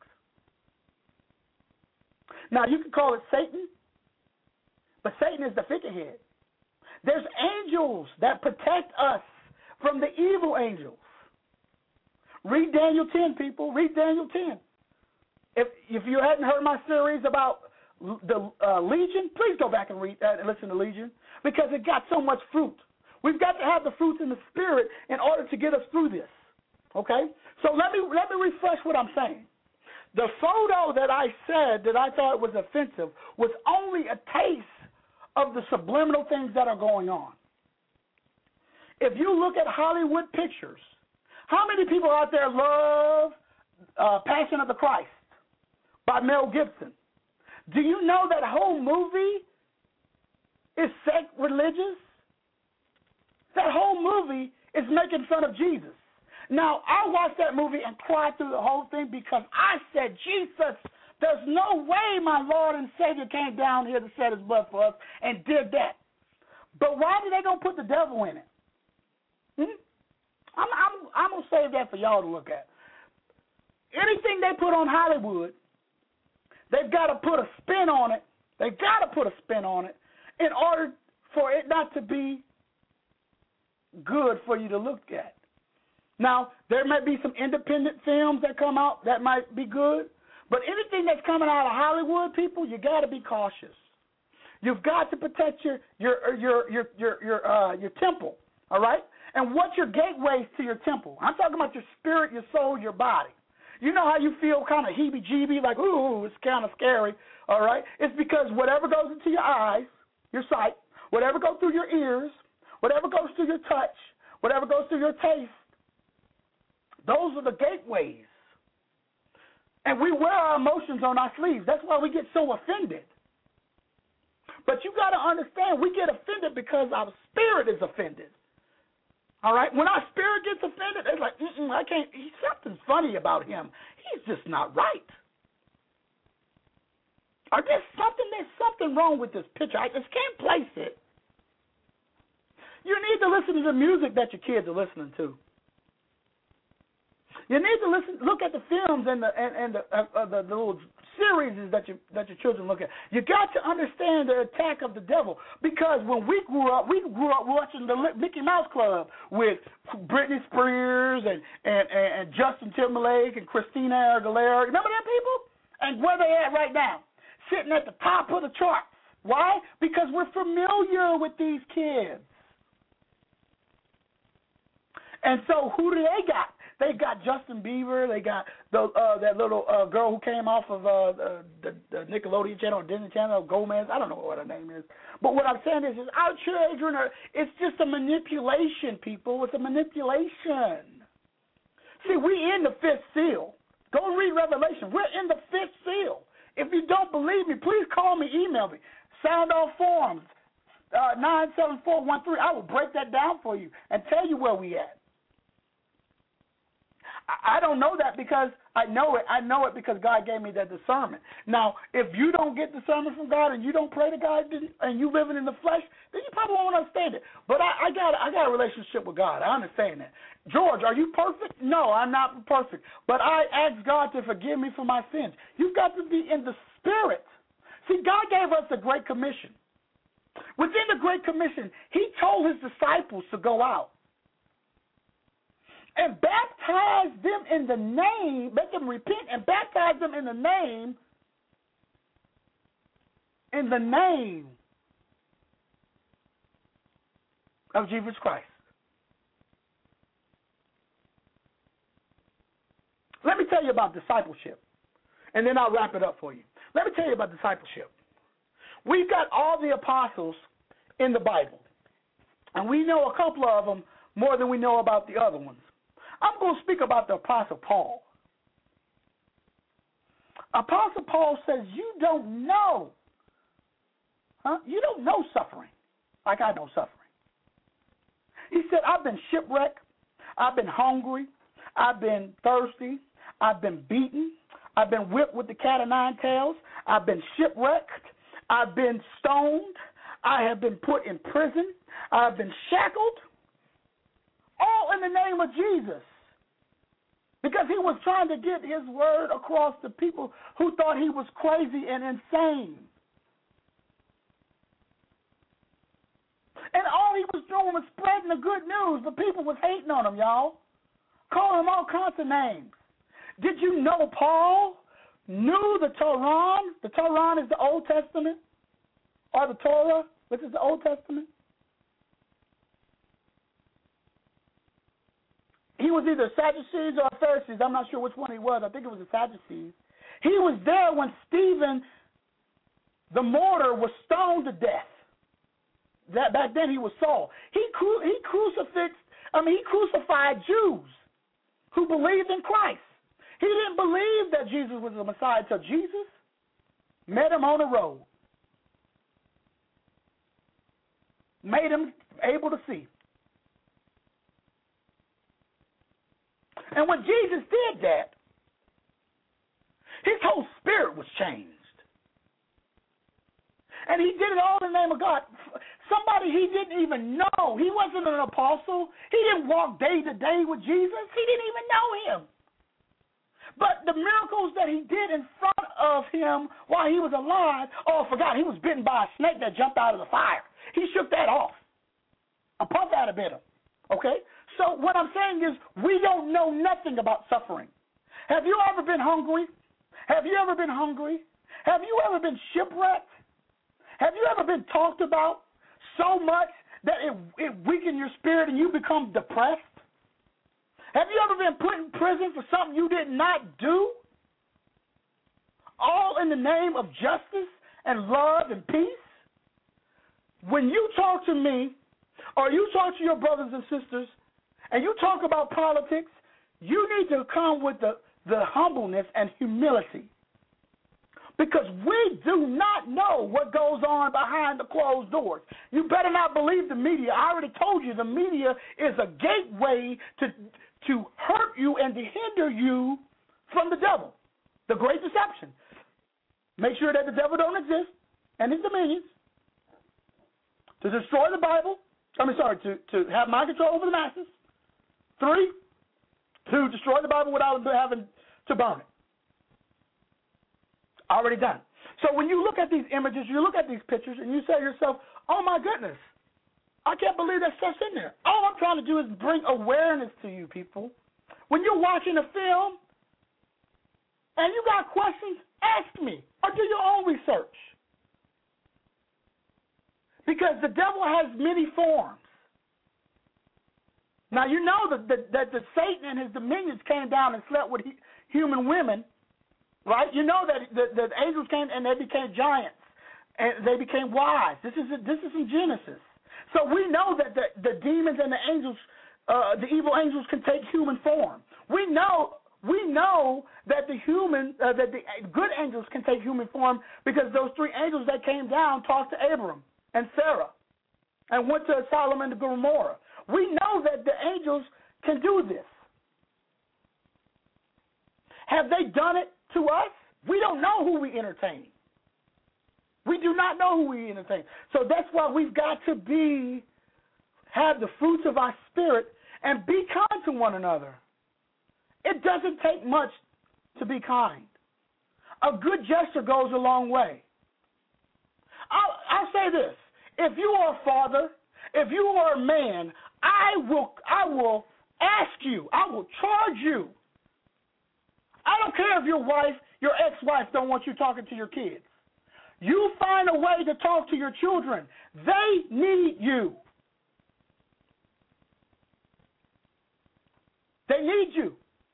Now, you can call it Satan, but Satan is the figurehead. There's angels that protect us from the evil angels. Read Daniel 10, people. Read Daniel 10. If you hadn't heard my series about the Legion, please go back and read that and listen to Legion, because it got so much fruit. We've got to have the fruits in the spirit in order to get us through this. Okay? So let me refresh what I'm saying. The photo that I said that I thought was offensive was only a taste of the subliminal things that are going on. If you look at Hollywood pictures, how many people out there love Passion of the Christ by Mel Gibson? Do you know that whole movie is sacrilegious? That whole movie is making fun of Jesus. Now, I watched that movie and cried through the whole thing because I said, Jesus, there's no way my Lord and Savior came down here to shed his blood for us and did that. But why did they going to put the devil in it? I'm going to save that for y'all to look at. Anything they put on Hollywood, they've got to put a spin on it. They've got to put a spin on it in order for it not to be good for you to look at. Now, there may be some independent films that come out that might be good, but anything that's coming out of Hollywood, people, you got to be cautious. You've got to protect your temple, all right? And what's your gateways to your temple? I'm talking about your spirit, your soul, your body. You know how you feel kind of heebie-jeebie, like, ooh, it's kind of scary, all right? It's because whatever goes into your eyes, your sight, whatever goes through your ears, whatever goes through your touch, whatever goes through your taste, those are the gateways. And we wear our emotions on our sleeves. That's why we get so offended. But you got to understand, we get offended because our spirit is offended. All right? When our spirit gets offended, it's like, I can't, something's funny about him. He's just not right. Or there's something wrong with this picture. I just can't place it. You need to listen to the music that your kids are listening to. You need to look at the films and the little series that your children look at. You got to understand the attack of the devil, because when we grew up watching the Mickey Mouse Club with Britney Spears and Justin Timberlake and Christina Aguilera. Remember them people? And where they at right now? Sitting at the top of the charts. Why? Because we're familiar with these kids. And so who do they got? They got Justin Bieber. They got that little girl who came off of the Nickelodeon channel or Disney Channel, Gomez. I don't know what her name is. But what I'm saying is our children it's just a manipulation, people. It's a manipulation. See, we in the fifth seal. Go read Revelation. We're in the fifth seal. If you don't believe me, please call me, email me. Sound Off Forums, 97413. I will break that down for you and tell you where we at. I don't know that because I know it. I know it because God gave me that discernment. Now, if you don't get discernment from God and you don't pray to God and you living in the flesh, then you probably won't understand it. But I got a relationship with God. I understand that. George, are you perfect? No, I'm not perfect. But I ask God to forgive me for my sins. You've got to be in the spirit. See, God gave us the Great Commission. Within the Great Commission, he told his disciples to go out and baptize them in the name, let them repent and baptize them in the name of Jesus Christ. Let me tell you about discipleship, and then I'll wrap it up for you. Let me tell you about discipleship. We've got all the apostles in the Bible, and we know a couple of them more than we know about the other ones. I'm going to speak about the Apostle Paul. Apostle Paul says, you don't know. You don't know suffering like I know suffering. He said, I've been shipwrecked. I've been hungry. I've been thirsty. I've been beaten. I've been whipped with the cat of nine tails. I've been shipwrecked. I've been stoned. I have been put in prison. I've been shackled. All in the name of Jesus. Because he was trying to get his word across to people who thought he was crazy and insane. And all he was doing was spreading the good news, but people was hating on him, y'all. Calling him all kinds of names. Did you know Paul knew the Torah? The Torah is the Old Testament. Or the Torah, which is the Old Testament. He was either Sadducees or Pharisees. I'm not sure which one he was. I think it was the Sadducees. He was there when Stephen, the martyr, was stoned to death. That back then he was Saul. He crucified Jews who believed in Christ. He didn't believe that Jesus was the Messiah until Jesus met him on the road, made him able to see. And when Jesus did that, his whole spirit was changed. And he did it all in the name of God. Somebody he didn't even know. He wasn't an apostle. He didn't walk day to day with Jesus. He didn't even know him. But the miracles that he did in front of him while he was alive, I forgot, he was bitten by a snake that jumped out of the fire. He shook that off. A puff out of bit him. Okay? So what I'm saying is we don't know nothing about suffering. Have you ever been hungry? Have you ever been hungry? Have you ever been shipwrecked? Have you ever been talked about so much that it weakens your spirit and you become depressed? Have you ever been put in prison for something you did not do? All in the name of justice and love and peace? When you talk to me or you talk to your brothers and sisters and you talk about politics, you need to come with the humbleness and humility. Because we do not know what goes on behind the closed doors. You better not believe the media. I already told you the media is a gateway to hurt you and to hinder you from the devil. The great deception. Make sure that the devil don't exist and his dominions. To destroy the Bible. To have mind control over the masses. 3, to destroy the Bible without having to burn it. Already done. So when you look at these images, you look at these pictures, and you say to yourself, oh my goodness, I can't believe that stuff's in there. All I'm trying to do is bring awareness to you people. When you're watching a film and you got questions, ask me or do your own research. Because the devil has many forms. Now, you know that the Satan and his dominions came down and slept with human women. Right? You know that the angels came and they became giants and they became wise. This is in Genesis. So we know that the demons and the angels, the evil angels, can take human form. We know that the good angels can take human form because those 3 angels that came down talked to Abram and Sarah and went to Sodom and Gomorrah. We know that the angels can do this. Have they done it to us? We don't know who we entertain. We do not know who we entertain. So that's why we've got to have the fruits of our spirit and be kind to one another. It doesn't take much to be kind. A good gesture goes a long way. I'll say this. If you are a father, if you are a man, I will ask you, I will charge you. I don't care if your ex-wife don't want you talking to your kids. You find a way to talk to your children. They need you. They need you.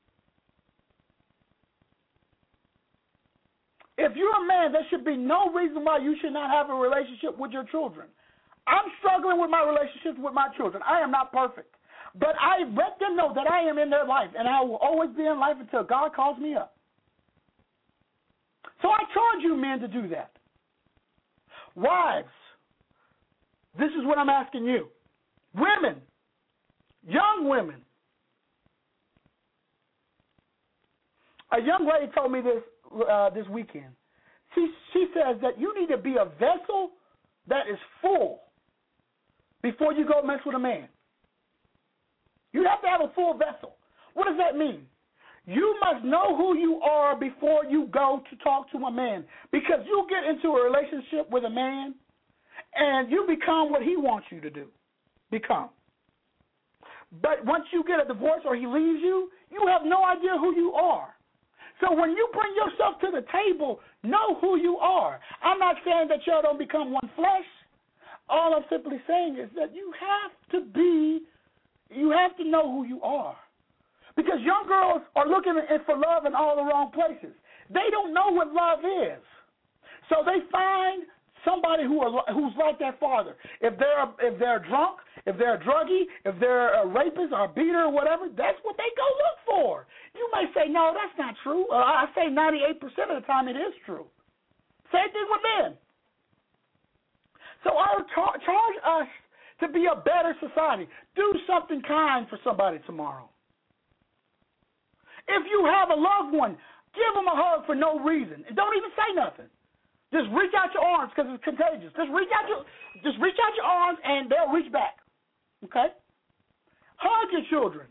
If you're a man, there should be no reason why you should not have a relationship with your children. I'm struggling with my relationships with my children. I am not perfect. But I let them know that I am in their life, and I will always be in life until God calls me up. So I charge you men to do that. Wives, this is what I'm asking you. Women, young women. A young lady told me this weekend. She says that you need to be a vessel that is full before you go mess with a man. You have to have a full vessel. What does that mean? You must know who you are before you go to talk to a man. Because you get into a relationship with a man and you become what he wants you to become. But once you get a divorce or he leaves you, you have no idea who you are. So when you bring yourself to the table, know who you are. I'm not saying that y'all don't become one flesh. All I'm simply saying is that you have to know who you are. Because young girls are looking for love in all the wrong places. They don't know what love is. So they find somebody who's like their father. If they're drunk, if they're a druggie, if they're a rapist or a beater or whatever, that's what they go look for. You may say, no, that's not true. I say 98% of the time it is true. Same thing with men. So I would charge us to be a better society. Do something kind for somebody tomorrow. If you have a loved one, give them a hug for no reason. And don't even say nothing. Just reach out your arms because it's contagious. Just reach out your arms and they'll reach back. Okay? Hug your children.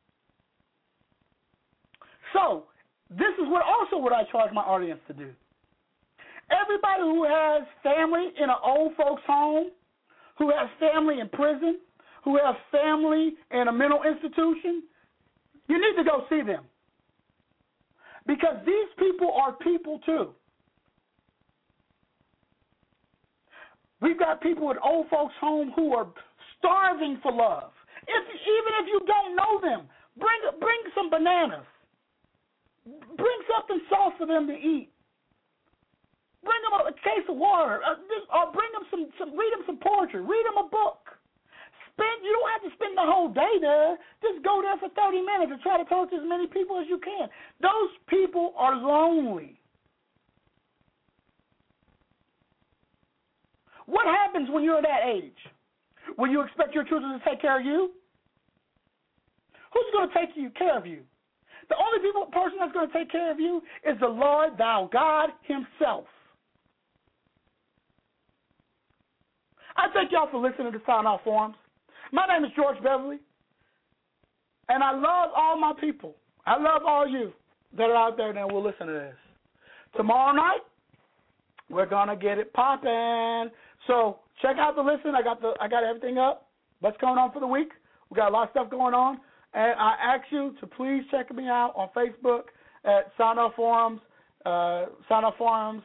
So, this is what I charge my audience to do. Everybody who has family in an old folks' home, who has family in prison, who has family in a mental institution, you need to go see them. Because these people are people too. We've got people in old folks' home who are starving for love. Even if you don't know them, bring some bananas. Bring something soft for them to eat. Bring them a case of water, or bring them read them some poetry. Read them a book. You don't have to spend the whole day there. Just go there for 30 minutes and try to talk to as many people as you can. Those people are lonely. What happens when you're that age? Will you expect your children to take care of you? Who's going to take care of you? The only person that's going to take care of you is the Lord, thou God himself. I thank y'all for listening to Sound Off Forums. My name is George Beverly, and I love all my people. I love all you that are out there that will listen to this. Tomorrow night, we're going to get it popping. So check out the listen. I got everything up. What's going on for the week? We got a lot of stuff going on. And I ask you to please check me out on Facebook at Sound Off Forums, Sound Off Forums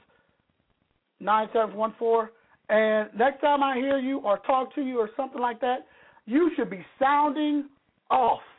9714. And next time I hear you or talk to you or something like that, you should be sounding off.